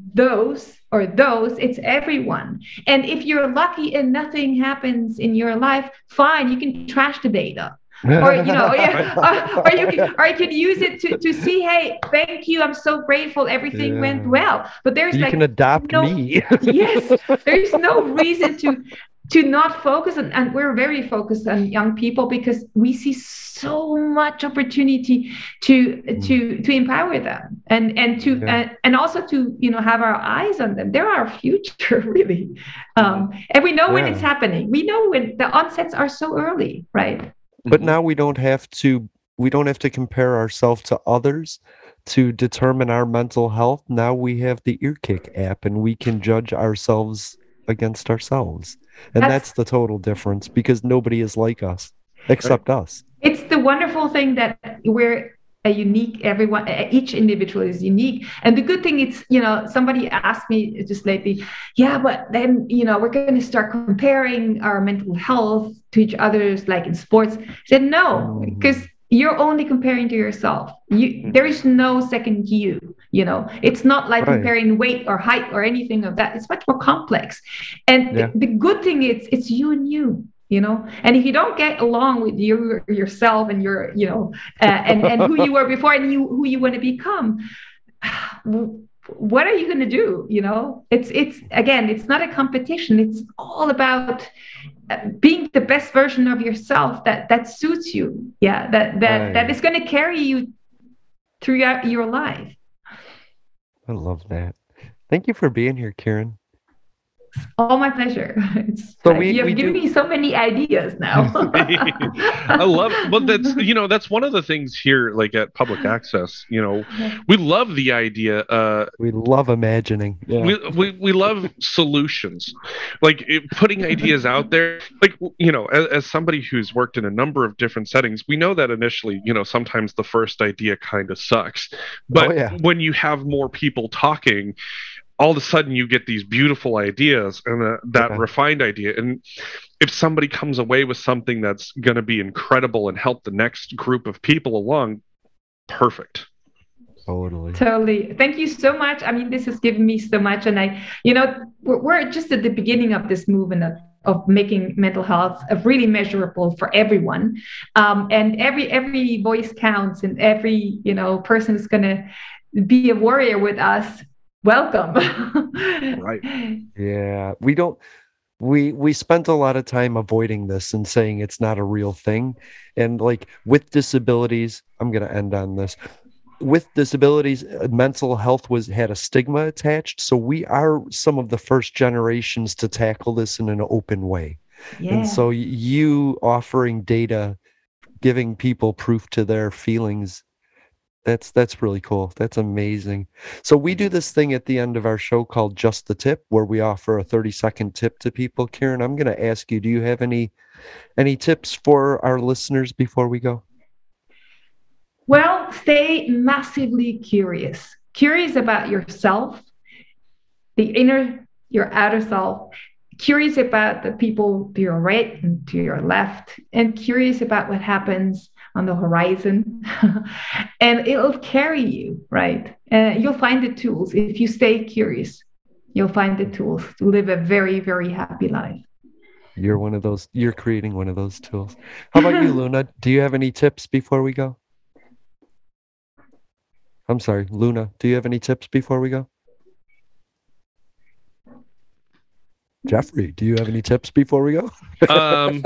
Speaker 9: those or those, it's everyone. And if you're lucky and nothing happens in your life, fine, you can trash the data. Or you know, yeah, or, or you can, or you can use it to, to see, hey, thank you, I'm so grateful, everything
Speaker 7: Yeah.
Speaker 9: went well. But there's
Speaker 7: You
Speaker 9: like
Speaker 7: can adopt
Speaker 9: no,
Speaker 7: me.
Speaker 9: yes, there's no reason to to not focus on, and we're very focused on young people because we see so much opportunity to to to empower them and and to
Speaker 7: Yeah.
Speaker 9: and, and also to, you know, have our eyes on them. They're our future, really. Um, and we know when
Speaker 7: Yeah.
Speaker 9: it's happening. We know when the onsets are so early, right?
Speaker 7: But now we don't have to we don't have to compare ourselves to others to determine our mental health. Now we have the Earkick app and we can judge ourselves against ourselves. And
Speaker 9: That's-
Speaker 7: that's the total difference because nobody is like us except us.
Speaker 9: It's the wonderful thing that we're a unique, everyone, each individual is unique. And the good thing is, you know, somebody asked me just lately, yeah, but then, you know, we're going to start comparing our mental health to each other's, like in sports. I said, no, because you're only comparing to yourself. You, there is no second you, you know, it's not like
Speaker 7: Right.
Speaker 9: comparing weight or height or anything of that. It's much more complex. And
Speaker 7: Yeah.
Speaker 9: the, the good thing is it's you and you. You know, and if you don't get along with you yourself and your, you know, uh, and and who you were before and you who you want to become, what are you going to do? You know, it's it's again, it's not a competition. It's all about being the best version of yourself that that suits you. Yeah, that that
Speaker 7: Right.
Speaker 9: that is going to carry you throughout your life.
Speaker 7: I love that. Thank you for being here, Karen.
Speaker 9: Oh, my pleasure. It's,
Speaker 7: So
Speaker 9: uh,
Speaker 7: we-
Speaker 9: you have
Speaker 7: we
Speaker 9: given
Speaker 7: do-
Speaker 9: me so many ideas now.
Speaker 8: I love, but that's, you know, that's one of the things here, like at Public Access, you know, we love the idea. Uh,
Speaker 7: We love imagining. Yeah.
Speaker 8: we, we we love solutions, like it, putting ideas out there. Like, you know, as, as somebody who's worked in a number of different settings, we know that initially, you know, sometimes the first idea kind of sucks, but
Speaker 7: Oh, yeah.
Speaker 8: when you have more people talking, all of a sudden you get these beautiful ideas and uh, that
Speaker 7: Okay.
Speaker 8: refined idea. And if somebody comes away with something that's going to be incredible and help the next group of people along, perfect.
Speaker 7: Totally.
Speaker 9: Totally. Thank you so much. I mean, this has given me so much. And I, you know, we're, we're just at the beginning of this movement of, of making mental health uh, really measurable for everyone. Um, and every every voice counts, and every, you know, person is going to be a warrior with us. Welcome.
Speaker 8: Right.
Speaker 7: Yeah. We don't we we spent a lot of time avoiding this and saying it's not a real thing. And like with disabilities, I'm going to end on this. With disabilities, uh, mental health was had a stigma attached. So we are some of the first generations to tackle this in an open way.
Speaker 9: Yeah.
Speaker 7: And so y- you offering data, giving people proof to their feelings, that's that's really cool. That's amazing. So we do this thing at the end of our show called Just the Tip, where we offer a thirty second tip to people. Karen, I'm going to ask you, do you have any any tips for our listeners before we go?
Speaker 9: Well, stay massively curious. Curious about yourself, the inner, your outer self. Curious about the people to your right and to your left, and curious about what happens on the horizon. And it'll carry you, right? Uh, you'll find the tools. If you stay curious, you'll find the tools to live a very, very happy life.
Speaker 7: You're one of those, you're creating one of those tools. How about you, Luna? Do you have any tips before we go? I'm sorry, Luna, do you have any tips before we go? Jeffrey, do you have any tips before we go?
Speaker 8: um,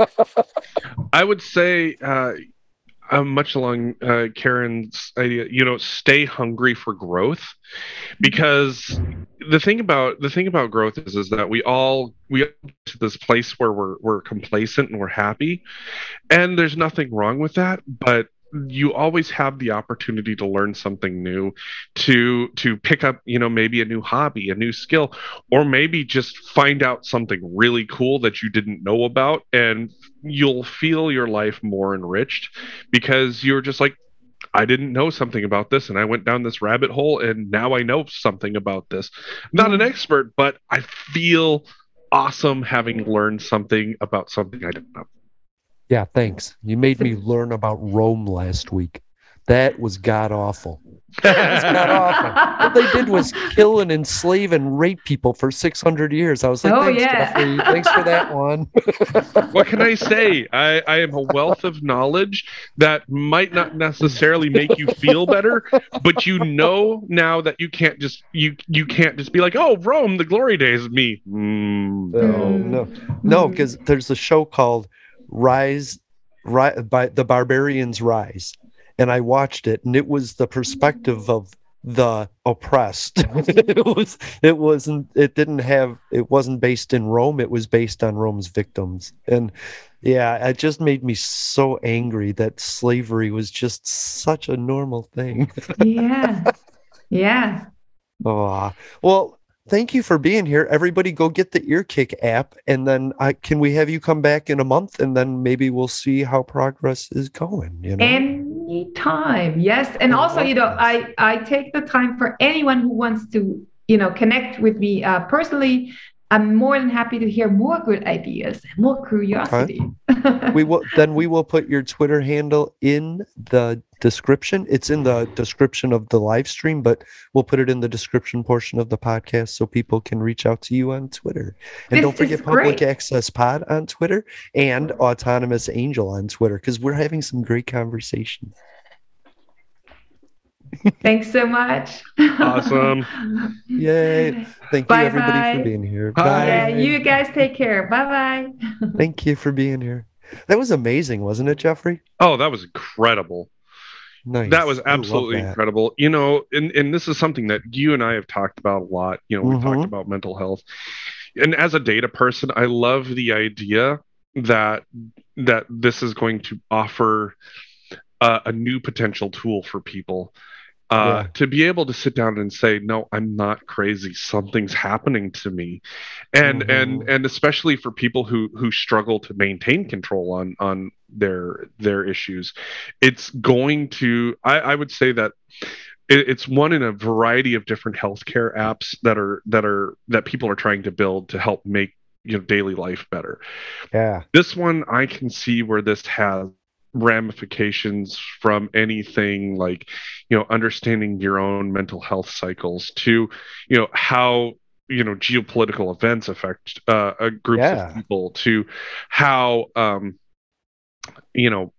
Speaker 8: I would say, uh, uh, much along uh, Karen's idea, you know, stay hungry for growth, because the thing about the thing about growth is is that we all we get to this place where we're we're complacent and we're happy, and there's nothing wrong with that, but you always have the opportunity to learn something new, to to pick up, you know, maybe a new hobby, a new skill, or maybe just find out something really cool that you didn't know about, and you'll feel your life more enriched because you're just like, I didn't know something about this, and I went down this rabbit hole, and now I know something about this. Not an expert, but I feel awesome having learned something about something I didn't know.
Speaker 7: Yeah, thanks. You made me learn about Rome last week. That was god awful. That was god awful. What they did was kill and enslave and rape people for six hundred years. I was like,
Speaker 9: Oh,
Speaker 7: thanks,
Speaker 9: yeah.
Speaker 7: Jeffrey. Thanks for that one.
Speaker 8: What can I say? I, I am a wealth of knowledge that might not necessarily make you feel better, but you know now that you can't just you you can't just be like, oh, Rome, the glory days of me. Mm,
Speaker 7: No, no, no, because there's a show called Rise, Rise by the Barbarians Rise, and I watched it, and it was the perspective of the oppressed. it was, it wasn't, it didn't have, it wasn't based in Rome. It was based on Rome's victims, and yeah, it just made me so angry that slavery was just such a normal thing.
Speaker 9: Yeah. Yeah.
Speaker 7: Oh, well. Thank you for being here. Everybody go get the Earkick app, and then I can we have you come back in a month, and then maybe we'll see how progress is going, you know?
Speaker 9: Anytime. Yes. And also, you know, I, I take the time for anyone who wants to, you know, connect with me uh, personally. I'm more than happy to hear more good ideas and more curiosity.
Speaker 7: Okay. we will then we will put your Twitter handle in the description. It's in the description of the live stream, but we'll put it in the description portion of the podcast so people can reach out to you on Twitter. And
Speaker 9: This
Speaker 7: don't forget
Speaker 9: is
Speaker 7: Public
Speaker 9: great.
Speaker 7: Access Pod on Twitter and Autonomous Angel on Twitter, because we're having some great conversations.
Speaker 9: Thanks so much.
Speaker 8: Awesome.
Speaker 7: Yay. Thank
Speaker 9: Bye
Speaker 7: you everybody
Speaker 9: bye.
Speaker 7: for being here.
Speaker 8: Bye.
Speaker 9: Yeah, you guys take care. Bye bye.
Speaker 7: Thank you for being here. That was amazing, wasn't it, Jeffrey?
Speaker 8: Oh, that was incredible.
Speaker 7: Nice.
Speaker 8: That was
Speaker 7: I love
Speaker 8: absolutely
Speaker 7: that.
Speaker 8: incredible. You know, and, and this is something that you and I have talked about a lot. You know, we
Speaker 7: Mhm.
Speaker 8: talked about mental health. And as a data person, I love the idea that that this is going to offer uh, a new potential tool for people. Uh,
Speaker 7: Yeah.
Speaker 8: to be able to sit down and say, no, I'm not crazy. Something's happening to me. And
Speaker 7: Mhm.
Speaker 8: and and especially for people who who struggle to maintain control on on their their issues, it's going to I, I would say that it, it's one in a variety of different healthcare apps that are that are that people are trying to build to help make, you know, daily life better.
Speaker 7: Yeah.
Speaker 8: This one, I can see where this has ramifications from anything like, you know, understanding your own mental health cycles to, you know, how, you know, geopolitical events affect uh, uh, groups
Speaker 7: Yeah.
Speaker 8: of people, to how, um, you know,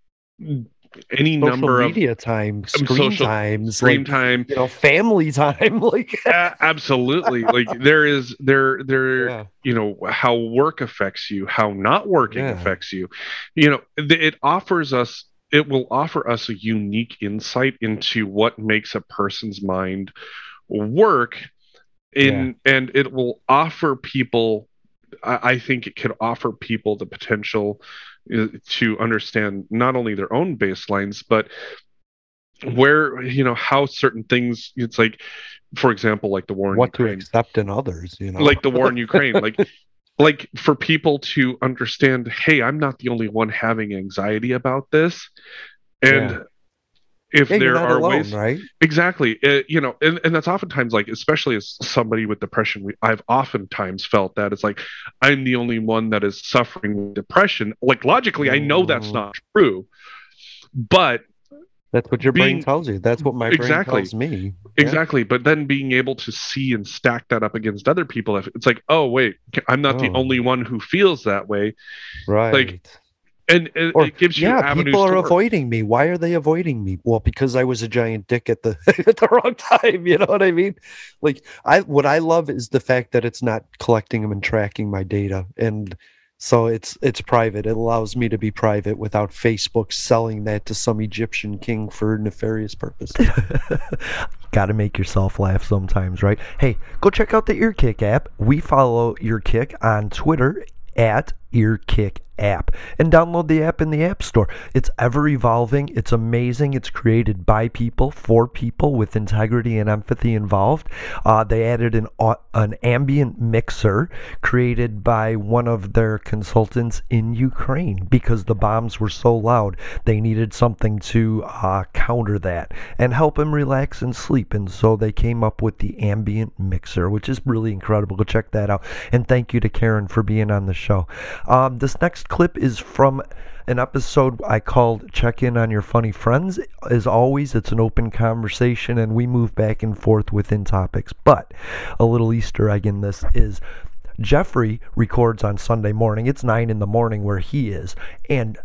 Speaker 8: any
Speaker 7: Social
Speaker 8: number of
Speaker 7: media time, screen
Speaker 8: social-
Speaker 7: times,
Speaker 8: screen
Speaker 7: like,
Speaker 8: time.
Speaker 7: you know, family time, like
Speaker 8: A- absolutely. Like there is there there
Speaker 7: Yeah.
Speaker 8: you know, how work affects you, how not working
Speaker 7: Yeah.
Speaker 8: affects you. You know, th- it offers us it will offer us a unique insight into what makes a person's mind work in and it will offer people I, I think it could offer people the potential uh, to understand not only their own baselines, but where, you know, how certain things, it's like, for example, like the war in
Speaker 7: what to
Speaker 8: Ukraine,
Speaker 7: accept in others, you know,
Speaker 8: like the war in Ukraine, like, like for people to understand, hey, I'm not the only one having anxiety about this. And
Speaker 7: Yeah.
Speaker 8: if
Speaker 7: Yeah, you're
Speaker 8: there
Speaker 7: not
Speaker 8: are
Speaker 7: alone,
Speaker 8: ways,
Speaker 7: right?
Speaker 8: exactly, uh, you know, and, and that's oftentimes like, especially as somebody with depression, we, I've oftentimes felt that it's like, I'm the only one that is suffering with depression. Like logically, I know that's
Speaker 7: Mm.
Speaker 8: not true, but
Speaker 7: That's what your
Speaker 8: being-
Speaker 7: brain tells you. That's what my brain
Speaker 8: Exactly.
Speaker 7: tells me.
Speaker 8: exactly. But then being able to see and stack that up against other people, if it's like, oh wait, I'm not the
Speaker 7: Oh.
Speaker 8: only one who feels that way.
Speaker 7: Yeah. Right.
Speaker 8: like, And it,
Speaker 7: Or,
Speaker 8: it gives you
Speaker 7: yeah,
Speaker 8: avenues
Speaker 7: people are
Speaker 8: to work.
Speaker 7: avoiding me. Why are they avoiding me? Well, because I was a giant dick at the at the wrong time. You know what I mean? Like, I what I love is the fact that it's not collecting them and tracking my data, and so it's it's private. It allows me to be private without Facebook selling that to some Egyptian king for nefarious purposes.
Speaker 1: Got to make yourself laugh sometimes, right? Hey, go check out the Earkick app. We follow Earkick on Twitter at Earkick app, and download the app in the App Store. It's ever evolving. It's amazing. It's created by people for people with integrity and empathy involved. Uh, they added an an ambient mixer created by one of their consultants in Ukraine because the bombs were so loud. They needed something to uh, counter that and help him relax and sleep. And so they came up with the ambient mixer, which is really incredible. Go check that out. And thank you to Karen for being on the show. Um, this next clip is from an episode I called Check In on Your Funny Friends. As always, it's an open conversation and we move back and forth within topics. But a little Easter egg in this is Jeffrey records on Sunday morning. It's nine in the morning where he is. And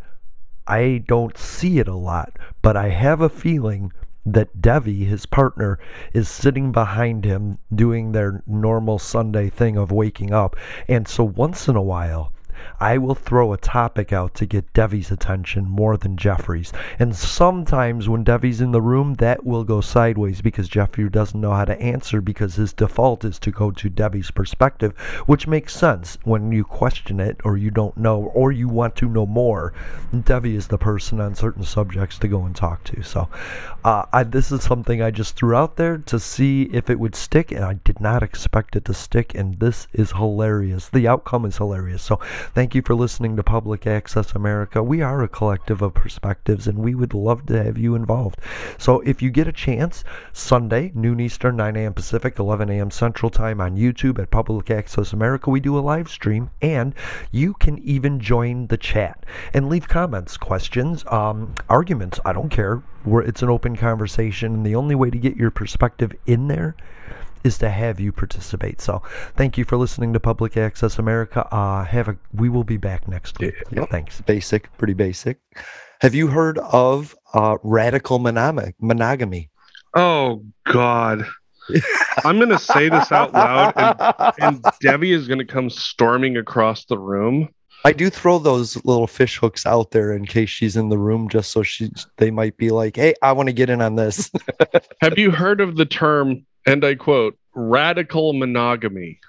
Speaker 1: I don't see it a lot, but I have a feeling that Devi, his partner, is sitting behind him doing their normal Sunday thing of waking up. And so once in a while, I will throw a topic out to get Devi's attention more than Jeffrey's. And sometimes when Devi's in the room, that will go sideways because Jeffrey doesn't know how to answer because his default is to go to Devi's perspective, which makes sense when you question it or you don't know or you want to know more. Devi is the person on certain subjects to go and talk to. So uh, I, this is something I just threw out there to see if it would stick, and I did not expect it to stick, and this is hilarious. The outcome is hilarious. So thank you for listening to Public Access America. We are a collective of perspectives, and we would love to have you involved. So if you get a chance, Sunday, noon Eastern, nine a.m. Pacific, eleven a.m. Central Time on YouTube at Public Access America, we do a live stream, and you can even join the chat and leave comments, questions, um, arguments. I don't care. We're, it's an open conversation, and the only way to get your perspective in there is to have you participate. So thank you for listening to Public Access America. Uh, have a, we will be back next week.
Speaker 7: Yep.
Speaker 1: Thanks.
Speaker 7: Basic, pretty basic. Have you heard of uh, radical monog- monogamy?
Speaker 8: Oh, God. I'm going to say this out loud, and, and Debbie is going to come storming across the room.
Speaker 7: I do throw those little fish hooks out there in case she's in the room, just so she they might be like, hey, I want to get in on this.
Speaker 8: Have you heard of the term, and I quote, radical monogamy?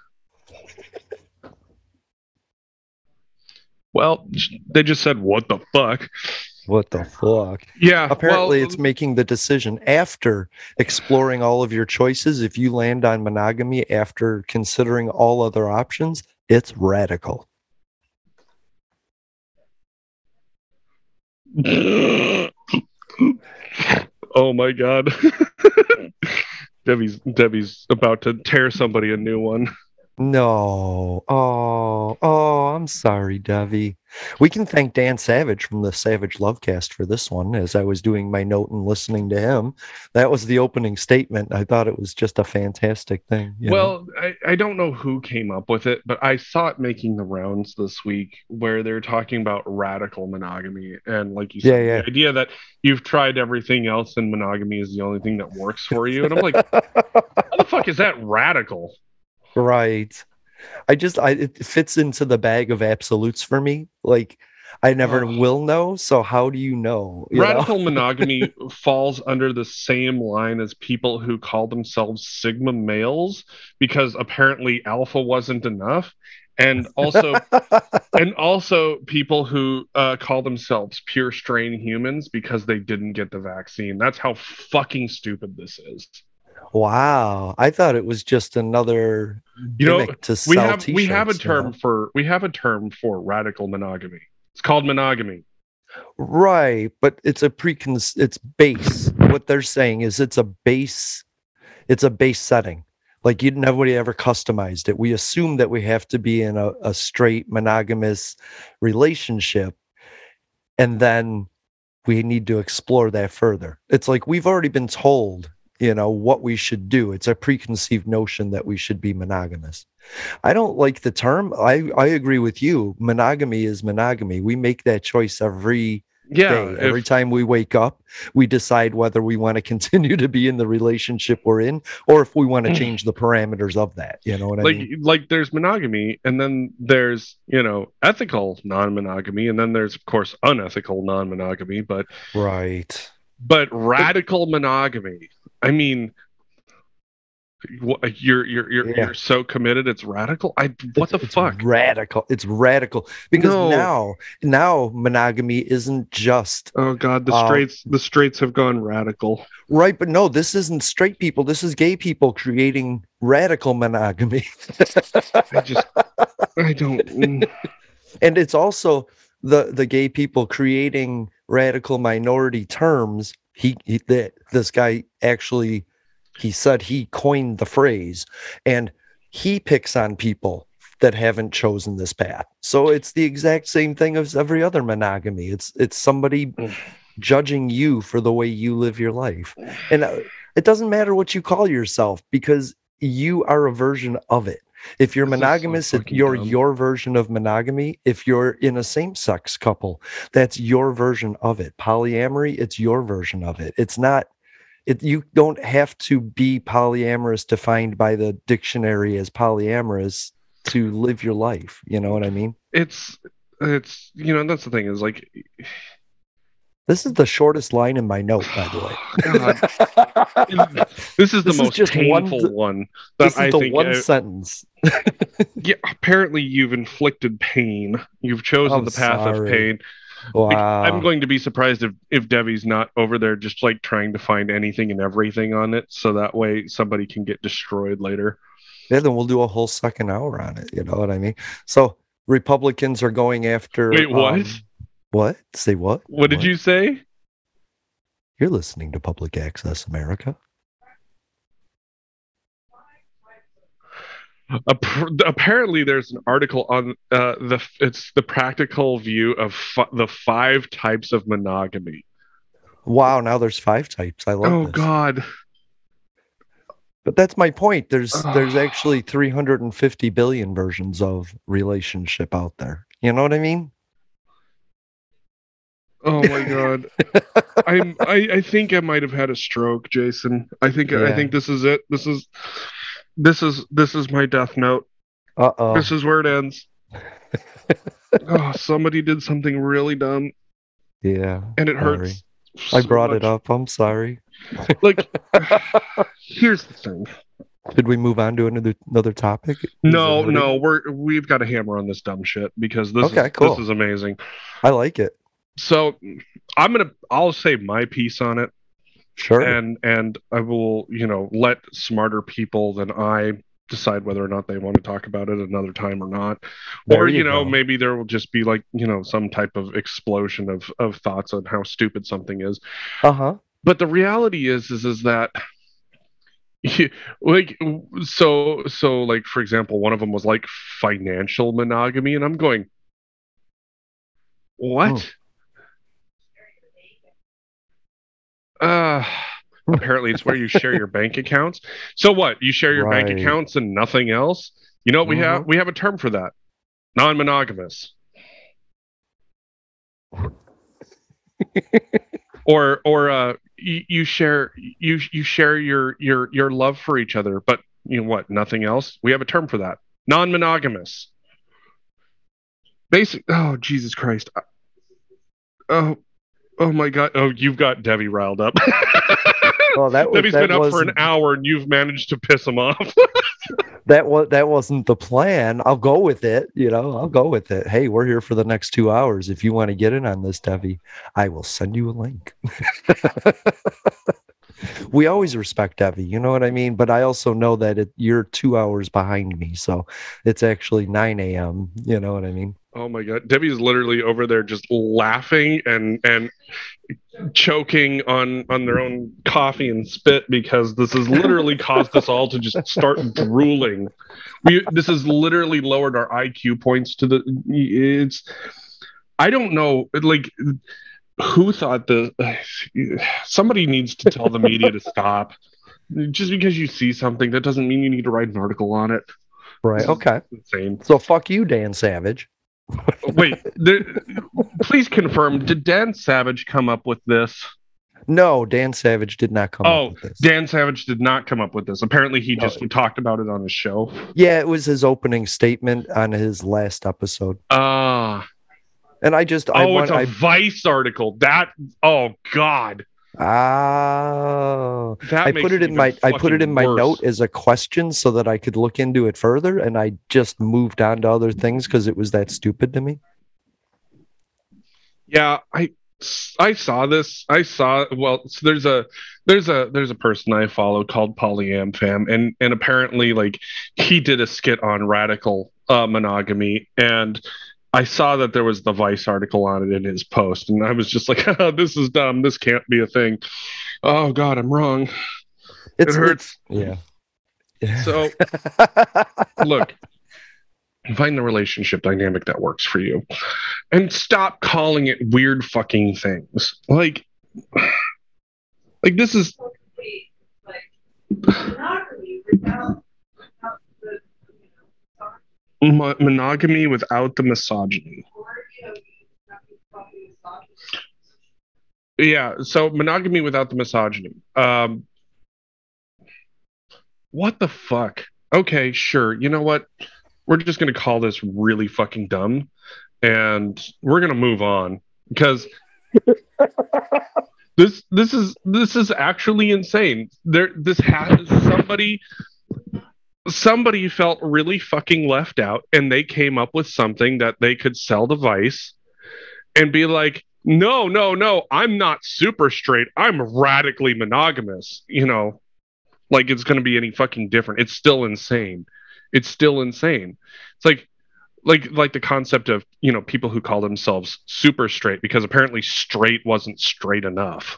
Speaker 8: Well, they just said, what the fuck?
Speaker 7: What the fuck?
Speaker 8: Yeah.
Speaker 7: Apparently,
Speaker 8: well,
Speaker 7: it's making the decision after exploring all of your choices. If you land on monogamy after considering all other options, it's radical.
Speaker 8: Oh my God. Debbie's Debbie's about to tear somebody a new one.
Speaker 7: No. Oh, oh, I'm sorry, Debbie. We can thank Dan Savage from the Savage Lovecast for this one. As I was doing my note and listening to him, that was the opening statement. I thought it was just a fantastic thing.
Speaker 8: Well, I, I don't know who came up with it, but I saw it making the rounds this week where they're talking about radical monogamy. And like you said,
Speaker 7: yeah, yeah.
Speaker 8: the idea that you've tried everything else and monogamy is the only thing that works for you. And I'm like, how the fuck is that radical?
Speaker 7: Right. I just, I it fits into the bag of absolutes for me. Like, I never oh. will know. So how do you know? You
Speaker 8: Radical
Speaker 7: know?
Speaker 8: monogamy falls under the same line as people who call themselves Sigma males because apparently alpha wasn't enough. And also, and also people who uh, call themselves pure strain humans because they didn't get the vaccine. That's how fucking stupid this is.
Speaker 7: Wow, I thought it was just another
Speaker 8: you know
Speaker 7: to
Speaker 8: we
Speaker 7: sell
Speaker 8: have we have a term
Speaker 7: you know?
Speaker 8: for we have a term for radical monogamy. It's called monogamy.
Speaker 7: Right, but it's a precon it's base. What they're saying is it's a base it's a base setting. Like you nobody ever customized it. We assume that we have to be in a, a straight monogamous relationship, and then we need to explore that further. It's like we've already been told you know, what we should do. It's a preconceived notion that we should be monogamous. I don't like the term. I, I agree with you. Monogamy is monogamy. We make that choice every
Speaker 8: Yeah,
Speaker 7: day. Every
Speaker 8: if-
Speaker 7: time we wake up, we decide whether we want to continue to be in the relationship we're in or if we want to change the parameters of that. You know what
Speaker 8: like
Speaker 7: I mean?
Speaker 8: like there's monogamy, and then there's, you know, ethical non-monogamy, and then there's of course unethical non-monogamy, but
Speaker 7: Right.
Speaker 8: but radical monogamy. I mean, wh- you're you're you're,
Speaker 7: Yeah.
Speaker 8: you're so committed it's radical. I what
Speaker 7: It's-
Speaker 8: the
Speaker 7: it's
Speaker 8: fuck?
Speaker 7: Radical. It's radical because
Speaker 8: No.
Speaker 7: now now monogamy isn't just
Speaker 8: Oh god, the
Speaker 7: Um,
Speaker 8: straights the straights have gone radical.
Speaker 7: right, but no, this isn't straight people. This is gay people creating radical monogamy.
Speaker 8: I just I don't. mm.
Speaker 7: And it's also the the gay people creating radical minority terms. He, he that this guy actually he said he coined the phrase, and he picks on people that haven't chosen this path. So it's the exact same thing as every other monogamy. It's it's somebody judging you for the way you live your life. And uh, it doesn't matter what you call yourself because you are a version of it. If you're
Speaker 8: This is so
Speaker 7: monogamous, if
Speaker 8: fucking
Speaker 7: you're
Speaker 8: dumb.
Speaker 7: your version of monogamy. If you're in a same-sex couple, that's your version of it. Polyamory, it's your version of it. It's not it you don't have to be polyamorous defined by the dictionary as polyamorous to live your life. You know what I mean?
Speaker 8: It's it's you know, and that's the thing is like
Speaker 7: This is the shortest line in my note, by the way.
Speaker 8: God, this is the
Speaker 7: This is
Speaker 8: most
Speaker 7: just one
Speaker 8: painful
Speaker 7: th-
Speaker 8: one that
Speaker 7: This is
Speaker 8: I
Speaker 7: the
Speaker 8: think.
Speaker 7: one
Speaker 8: uh,
Speaker 7: sentence.
Speaker 8: yeah, apparently you've inflicted pain. You've chosen
Speaker 7: I'm
Speaker 8: the path of
Speaker 7: sorry.
Speaker 8: pain.
Speaker 7: Wow.
Speaker 8: I'm going to be surprised if if Debbie's not over there just like trying to find anything and everything on it, so that way somebody can get destroyed later.
Speaker 7: Yeah, then we'll do a whole second hour on it. You know what I mean? So Republicans are going after.
Speaker 8: Wait, what?
Speaker 7: um, what? Say what?
Speaker 8: What did you say?
Speaker 7: You're listening to Public Access America.
Speaker 8: Ap- apparently, there's an article on uh, the it's the practical view of fi- the five types of monogamy.
Speaker 7: Wow, now there's five types. I love
Speaker 8: Oh
Speaker 7: this.
Speaker 8: God!
Speaker 7: But that's my point. There's
Speaker 8: Ugh.
Speaker 7: there's actually three hundred fifty billion versions of relationship out there. You know what I mean?
Speaker 8: Oh my God! I'm I, I think I might have had a stroke, Jason. I think I
Speaker 7: Yeah.
Speaker 8: think this is it. This is this is this is my death note.
Speaker 7: Uh oh.
Speaker 8: This is where it ends. Oh, somebody did something really dumb,
Speaker 7: Yeah.
Speaker 8: and it
Speaker 7: sorry.
Speaker 8: hurts.
Speaker 7: I
Speaker 8: so
Speaker 7: brought it
Speaker 8: much.
Speaker 7: up. I'm sorry.
Speaker 8: Like, here's the thing.
Speaker 7: Should we move on to another another topic?
Speaker 8: No,
Speaker 7: Is it
Speaker 8: no,
Speaker 7: already-
Speaker 8: we're we've got a hammer on this dumb shit because this
Speaker 7: Okay,
Speaker 8: is
Speaker 7: cool.
Speaker 8: this is amazing.
Speaker 7: I like it.
Speaker 8: So I'm gonna I'll say my piece on it,
Speaker 7: Sure.
Speaker 8: and and I will, you know, let smarter people than I decide whether or not they want to talk about it another time or not.
Speaker 7: There
Speaker 8: Or
Speaker 7: you
Speaker 8: you know,
Speaker 7: go.
Speaker 8: maybe there will just be like, you know, some type of explosion of of thoughts on how stupid something is.
Speaker 7: Uh-huh.
Speaker 8: But the reality is is is that like so so like for example, one of them was like financial monogamy, and I'm going, what?
Speaker 7: Hmm.
Speaker 8: Uh, apparently it's where you share your bank accounts. So what? You share your bank
Speaker 7: Right.
Speaker 8: accounts and nothing else? You know what we have?
Speaker 7: Mhm.
Speaker 8: We have a term for that. Non-monogamous. or or uh you, you share you you share your your your love for each other, but you know what? Nothing else? We have a term for that. Non-monogamous. Basic Oh, Jesus Christ. Oh, oh my God. Oh, you've got Debbie riled up.
Speaker 7: Well, that was
Speaker 8: Debbie's
Speaker 7: that
Speaker 8: been up for an
Speaker 7: wasn't-
Speaker 8: hour and you've managed to piss him off.
Speaker 7: that was that wasn't the plan. I'll go with it. You know, I'll go with it. Hey, we're here for the next two hours. If you want to get in on this, Debbie, I will send you a link. We always respect Debbie, you know what I mean? But I also know that it, you're two hours behind me, so it's actually nine a.m. You know what I mean?
Speaker 8: Oh my God. Debbie's literally over there just laughing and and choking on on their own coffee and spit because this has literally caused us all to just start drooling. We this has literally lowered our I Q points to the it's I don't know like who thought the somebody needs to tell the media to stop. just because you see something, that doesn't mean you need to write an article on it.
Speaker 7: Right. Okay.
Speaker 8: Insane.
Speaker 7: So fuck you, Dan Savage.
Speaker 8: Wait, there, please confirm. Did Dan Savage come up with this?
Speaker 7: No, Dan Savage did not come
Speaker 8: oh,
Speaker 7: up with this.
Speaker 8: Dan Savage did not come up with this. Apparently, he
Speaker 7: No.
Speaker 8: just talked about it on his show.
Speaker 7: Yeah, it was his opening statement on his last episode.
Speaker 8: Ah. Uh,
Speaker 7: and I just,
Speaker 8: oh,
Speaker 7: I want,
Speaker 8: it's a
Speaker 7: I,
Speaker 8: Vice article. That, oh God.
Speaker 7: Ah,
Speaker 8: that
Speaker 7: I put it in my, I put it in my
Speaker 8: worse.
Speaker 7: note as a question so that I could look into it further, and I just moved on to other things because it was that stupid to me.
Speaker 8: Yeah, I. I saw this. I saw. Well, so there's a there's a there's a person I follow called PolyAmFam, and and apparently, like, he did a skit on radical uh, monogamy, and I saw that there was the Vice article on it in his post, and I was just like, oh, "This is dumb. This can't be a thing." Oh God, I'm wrong.
Speaker 7: It's,
Speaker 8: it hurts.
Speaker 7: It's, yeah.
Speaker 8: So, look. Find the relationship dynamic that works for you, and stop calling it weird fucking things. Like, like this is Mo- monogamy without the misogyny. Yeah, so monogamy without the misogyny. Um, what the fuck? Okay, sure. You know what? We're just going to call this really fucking dumb, and we're going to move on because this this is this is actually insane. There, this has somebody somebody felt really fucking left out, and they came up with something that they could sell to Vice and be like, no, no, no, I'm not super straight. I'm radically monogamous. You know, like it's going to be any fucking different. It's still insane. It's still insane. It's like, like, like the concept of, you know, people who call themselves super straight because apparently straight wasn't straight enough.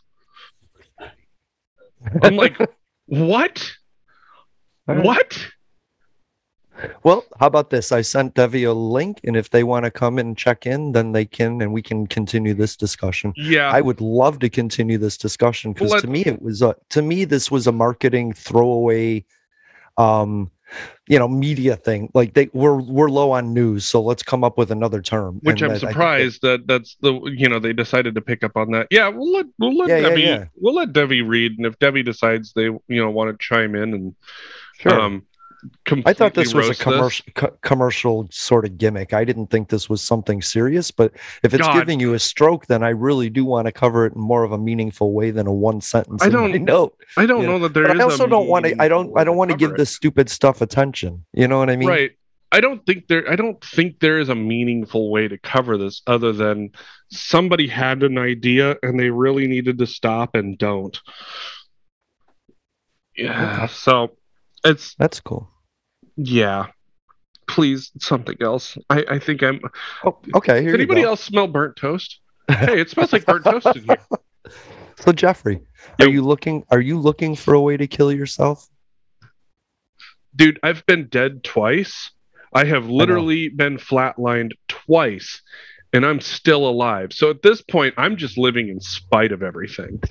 Speaker 8: I'm like, what? What?
Speaker 7: Well, how about this? I sent Devi a link, and if they want to come and check in, then they can, and we can continue this discussion.
Speaker 8: Yeah,
Speaker 7: I would love to continue this discussion because
Speaker 8: well,
Speaker 7: to me, it was a, to me this was a marketing throwaway. Um, you know, media thing. Like they we're we're low on news, so let's come up with another term.
Speaker 8: Which
Speaker 7: and
Speaker 8: I'm
Speaker 7: that,
Speaker 8: surprised that, that that's the you know they decided to pick up on that. Yeah, we'll let we'll let
Speaker 7: yeah,
Speaker 8: Debbie
Speaker 7: yeah, yeah.
Speaker 8: we'll let Debbie read, and if Debbie decides they you know want to chime in and
Speaker 7: sure.
Speaker 8: um,
Speaker 7: I thought this was a
Speaker 8: roast
Speaker 7: commercial co- commercial sort of gimmick. I didn't think this was something serious, but if it's
Speaker 8: God.
Speaker 7: giving you a stroke, then I really do want to cover it in more of a meaningful way than a one sentence.
Speaker 8: I don't
Speaker 7: know.
Speaker 8: I don't
Speaker 7: you
Speaker 8: know,
Speaker 7: know
Speaker 8: that there
Speaker 7: but
Speaker 8: is
Speaker 7: I also
Speaker 8: a
Speaker 7: don't want to. I don't. I don't want to give
Speaker 8: it.
Speaker 7: this stupid stuff attention. You know what I mean?
Speaker 8: Right. I don't think there. I don't think there is a meaningful way to cover this other than somebody had an idea and they really needed to stop and don't. Yeah.
Speaker 7: Okay.
Speaker 8: So it's
Speaker 7: that's cool.
Speaker 8: Yeah. Please, something else. I, I think I'm.
Speaker 7: Oh, okay. Here
Speaker 8: Does anybody
Speaker 7: you go.
Speaker 8: else smell burnt toast? Hey, it smells like burnt toast in here.
Speaker 7: So Jeffrey,
Speaker 8: Yo.
Speaker 7: are you looking? Are you looking for a way to kill yourself?
Speaker 8: Dude, I've been dead twice. I have literally been flatlined twice, and I'm still alive. So at this point, I'm just living in spite of everything.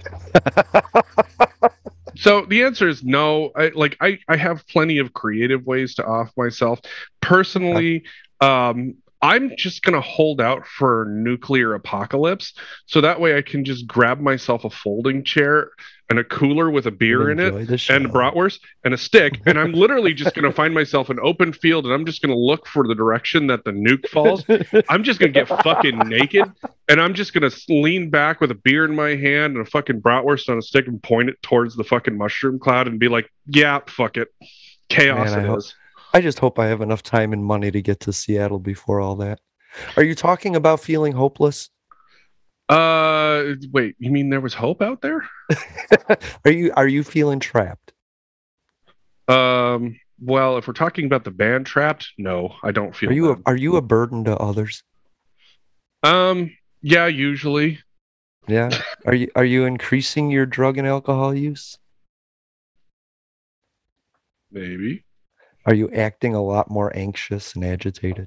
Speaker 8: So the answer is no. I like I, I have plenty of creative ways to off myself. Personally, um, I'm just gonna hold out for nuclear apocalypse, so that way I can just grab myself a folding chair and a cooler with a beer in it and bratwurst and a stick, and I'm literally just gonna find myself an open field, and I'm just gonna look for the direction that the nuke falls. I'm just gonna get fucking naked, and I'm just gonna lean back with a beer in my hand and a fucking bratwurst on a stick and point it towards the fucking mushroom cloud and be like, "Yeah, fuck it, chaos
Speaker 7: Man,
Speaker 8: it
Speaker 7: I
Speaker 8: is."
Speaker 7: Hope, I just hope I have enough time and money to get to Seattle before all that. Are you talking about feeling hopeless?
Speaker 8: Uh, wait, you mean there was hope out there?
Speaker 7: Are you are you feeling trapped?
Speaker 8: Um, well, if we're talking about the band Trapped, no, I don't feel.
Speaker 7: Are you a,
Speaker 8: that.
Speaker 7: are you a burden to others?
Speaker 8: Um, yeah, usually.
Speaker 7: Yeah. Are you are you increasing your drug and alcohol use?
Speaker 8: Maybe.
Speaker 7: Are you acting a lot more anxious and agitated?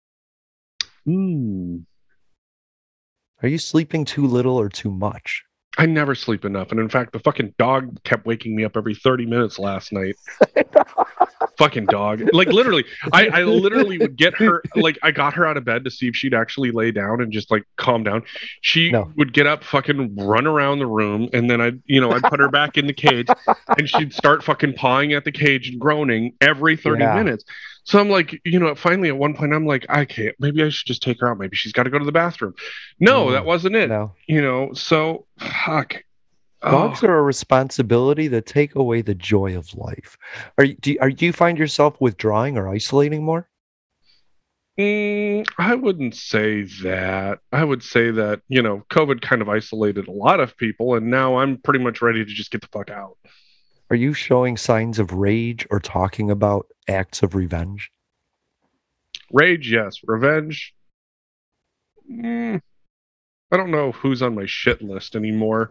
Speaker 8: Hmm.
Speaker 7: Are you sleeping too little or too much?
Speaker 8: I never sleep enough. And in fact, the fucking dog kept waking me up every thirty minutes last night. Fucking dog. Like, literally, I, I literally would get her, like, I got her out of bed to see if she'd actually lay down and just, like, calm down. She no. would get up, fucking run around the room, and then I'd, you know, I'd put her back in the cage, and she'd start fucking pawing at the cage and groaning every thirty yeah. minutes. So I'm like, you know, finally at one point, I'm like, I can't, maybe I should just take her out. Maybe she's got to go to the bathroom. No, mm, that wasn't it. No. You know, so, fuck.
Speaker 7: Dogs oh. are a responsibility that take away the joy of life. Are you, do, you, are, do you find yourself withdrawing or isolating more?
Speaker 8: Mm, I wouldn't say that. I would say that, you know, COVID kind of isolated a lot of people, and now I'm pretty much ready to just get the fuck out.
Speaker 7: Are you showing signs of rage or talking about acts of revenge?
Speaker 8: Rage, yes. Revenge? Mm, I don't know who's on my shit list anymore.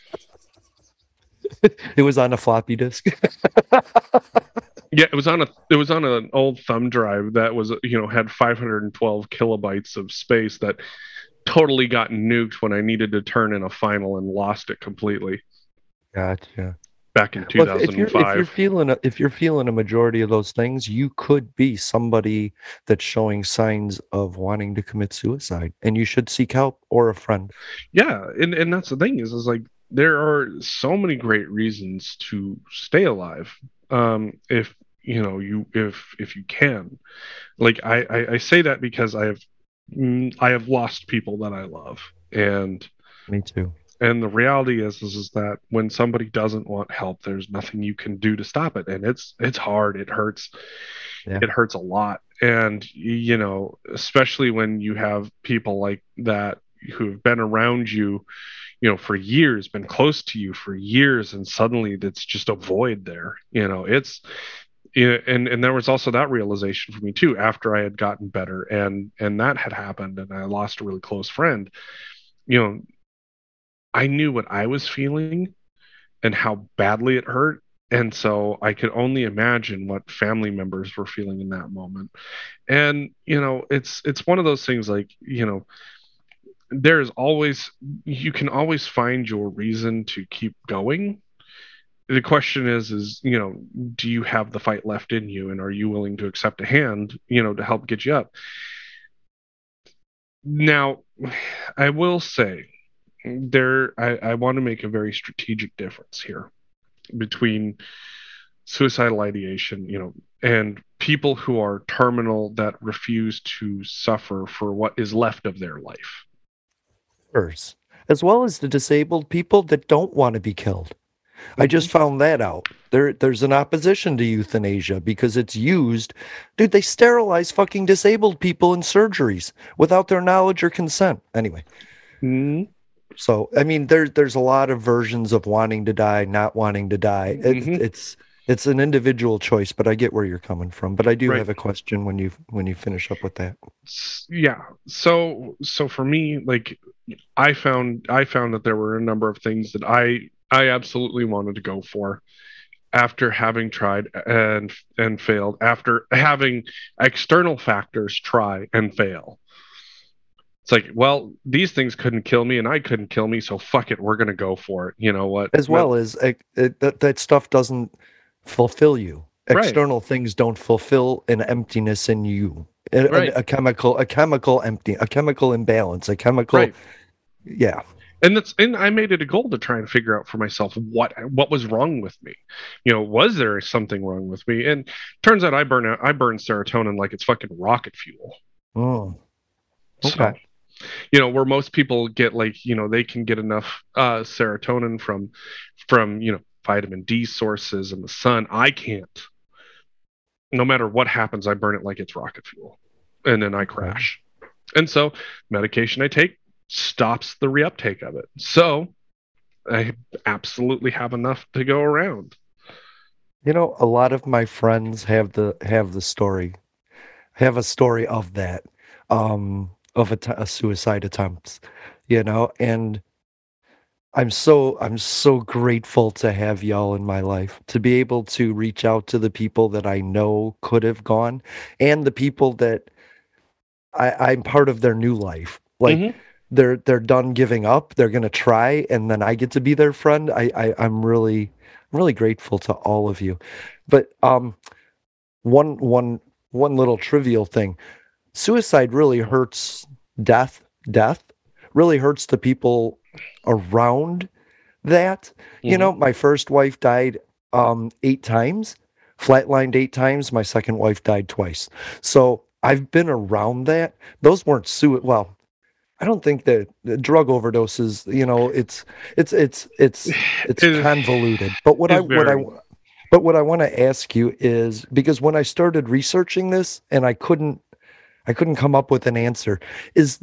Speaker 7: It was on a floppy disk.
Speaker 8: Yeah, it was on a it was on an old thumb drive that was, you know, had five hundred twelve kilobytes of space that totally got nuked when I needed to turn in a final and lost it completely.
Speaker 7: Gotcha.
Speaker 8: Back in two thousand five.
Speaker 7: Well, if, you're, if you're feeling a, if you're feeling a majority of those things, you could be somebody that's showing signs of wanting to commit suicide, and you should seek help or a friend.
Speaker 8: Yeah, and and that's the thing is is like there are so many great reasons to stay alive. Um, if you know you if if you can, like I, I I say that because I have I have lost people that I love, and
Speaker 7: me too.
Speaker 8: And the reality is, is, is that when somebody doesn't want help, there's nothing you can do to stop it. And it's, it's hard. It hurts. Yeah. It hurts a lot. And, you know, especially when you have people like that who have been around you, you know, for years, been close to you for years, and suddenly that's just a void there. You know, it's, and, and there was also that realization for me too, after I had gotten better and, and that had happened and I lost a really close friend, you know, I knew what I was feeling and how badly it hurt. And so I could only imagine what family members were feeling in that moment. And, you know, it's, it's one of those things like, you know, there's always, you can always find your reason to keep going. The question is, is, you know, do you have the fight left in you, and are you willing to accept a hand, you know, to help get you up? Now, I will say, there I, I want to make a very strategic difference here between suicidal ideation, you know, and people who are terminal that refuse to suffer for what is left of their life.
Speaker 7: As well as the disabled people that don't want to be killed. Mm-hmm. I just found that out. There, there's an opposition to euthanasia because it's used. Dude, they sterilize fucking disabled people in surgeries without their knowledge or consent. Anyway.
Speaker 8: Mm-hmm.
Speaker 7: So, I mean, there, there's a lot of versions of wanting to die, not wanting to die. It, mm-hmm. It's it's an individual choice, but I get where you're coming from. But I do right. have a question when you when you finish up with that.
Speaker 8: Yeah. So so for me, like I found I found that there were a number of things that I I absolutely wanted to go for after having tried and and failed, after having external factors try and fail. It's like, well, these things couldn't kill me and I couldn't kill me, so fuck it, we're going to go for it. You know what?
Speaker 7: As well as uh, it, that, that stuff doesn't fulfill you. External right. things don't fulfill an emptiness in you. A, right. a, a chemical, a chemical empty, a chemical imbalance, a chemical. Right. Yeah.
Speaker 8: And that's, and I made it a goal to try and figure out for myself what what was wrong with me. You know, was there something wrong with me? And turns out I burn out, I burn serotonin like it's fucking rocket fuel.
Speaker 7: Oh. Okay.
Speaker 8: So, you know, where most people get like, you know, they can get enough uh, serotonin from, from, you know, vitamin D sources and the sun. I can't. No matter what happens, I burn it like it's rocket fuel. And then I crash. And so medication I take stops the reuptake of it. So I absolutely have enough to go around.
Speaker 7: You know, a lot of my friends have the, have the story, have a story of that. Um, of a, t- a suicide attempts, you know, and I'm so I'm so grateful to have y'all in my life, to be able to reach out to the people that I know could have gone, and the people that I, I'm part of their new life. Like, mm-hmm. they're they're done giving up, they're going to try, and then I get to be their friend. I, I I'm really really grateful to all of you. But um, one one one little trivial thing: suicide really hurts. Death death really hurts the people around that. Mm-hmm. You know, my first wife died um, eight times, flatlined eight times. My second wife died twice. So I've been around that. Those weren't suicide. Well, I don't think that the drug overdoses, you know, it's it's it's it's it's convoluted. But what I what I but what I want to ask you is, because when I started researching this and I couldn't I couldn't come up with an answer, is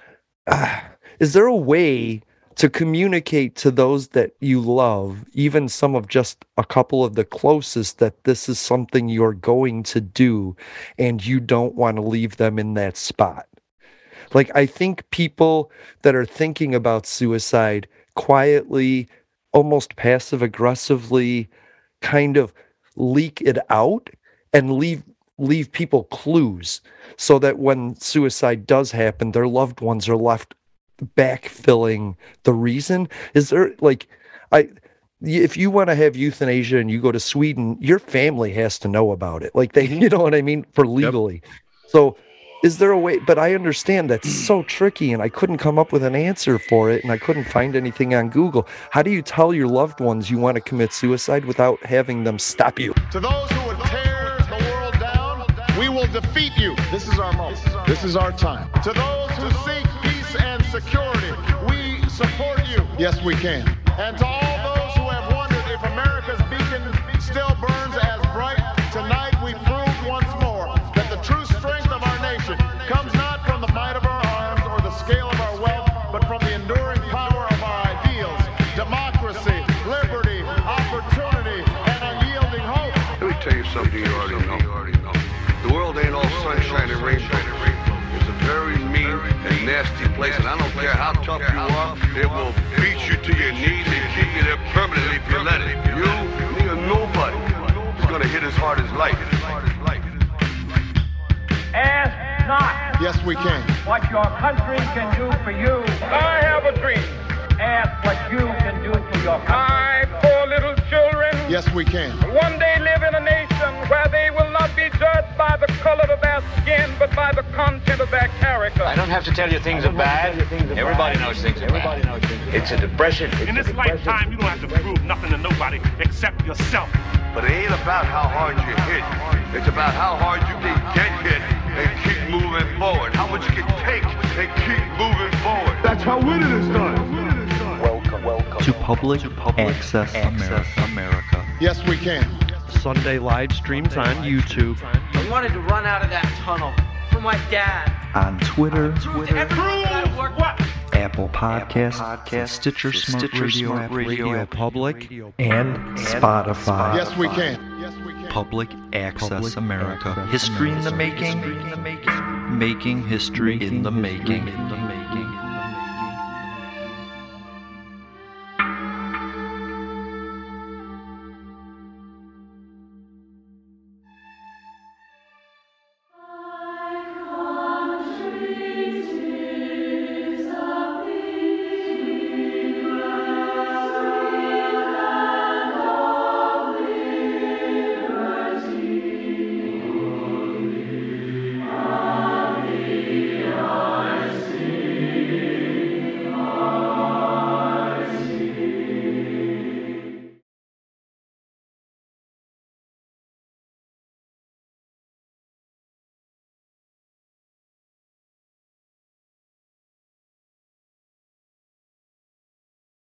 Speaker 7: uh, is there a way to communicate to those that you love, even some of just a couple of the closest, that this is something you're going to do and you don't want to leave them in that spot? Like, I think people that are thinking about suicide quietly, almost passive aggressively, kind of leak it out and leave leave people clues, so that when suicide does happen, their loved ones are left backfilling the reason. Is there, like, I if you want to have euthanasia and you go to Sweden, your family has to know about it. Like, they, you know what I mean, for legally. Yep. So is there a way? But I understand that's so tricky, and I couldn't come up with an answer for it, and I couldn't find anything on Google. How do you tell your loved ones you want to commit suicide without having them stop you?
Speaker 10: To those who would tear the world down, we will defeat you. This is our moment. This is our time. To those who seek peace and security, we support you. Yes, we can. And to all those who have wondered if America's beacon still burns as bright, tonight we prove once more that the true strength of our nation comes not from the might of our arms or the scale of our wealth, but from the enduring power of our ideals: democracy, liberty, opportunity, and unyielding hope.
Speaker 11: Let me tell you something you already know. The world ain't all sunshine and rainbow. It's a very mean and nasty place, and I don't care how tough you are, it will beat you to your knees and keep you there permanently if you let it. You, me, or nobody is gonna hit as hard as life.
Speaker 12: Ask not.
Speaker 10: Yes, we can.
Speaker 12: What your country can do for you.
Speaker 13: I have a dream.
Speaker 12: Ask what you can do for your country.
Speaker 13: I, poor little children.
Speaker 10: Yes, we can.
Speaker 13: One day live in a nation where they will not be judged by the color of their skin, but by the content of their character.
Speaker 14: I don't have to tell you things are bad. Everybody knows things are bad. It's a depression.
Speaker 15: In this lifetime, you don't have to prove nothing to nobody except yourself.
Speaker 11: But it ain't about how hard you hit. It's about how hard you can get hit and keep moving forward. How much you can take and keep moving forward. That's how winning is done.
Speaker 1: Welcome, welcome to Public, to Public Access, Access America. America.
Speaker 10: Yes, we can.
Speaker 1: Sunday live streams on YouTube.
Speaker 16: I wanted to run out of that tunnel for my dad.
Speaker 1: On Twitter, Twitter,
Speaker 15: what?
Speaker 1: Apple Podcasts, Podcast, Stitcher, Smart Stitcher, Radio, Smart Radio, Radio Public, and Spotify.
Speaker 10: Yes, we can. Yes, we can.
Speaker 1: Public Access Public America. Access history America. in the making. Making history in the making.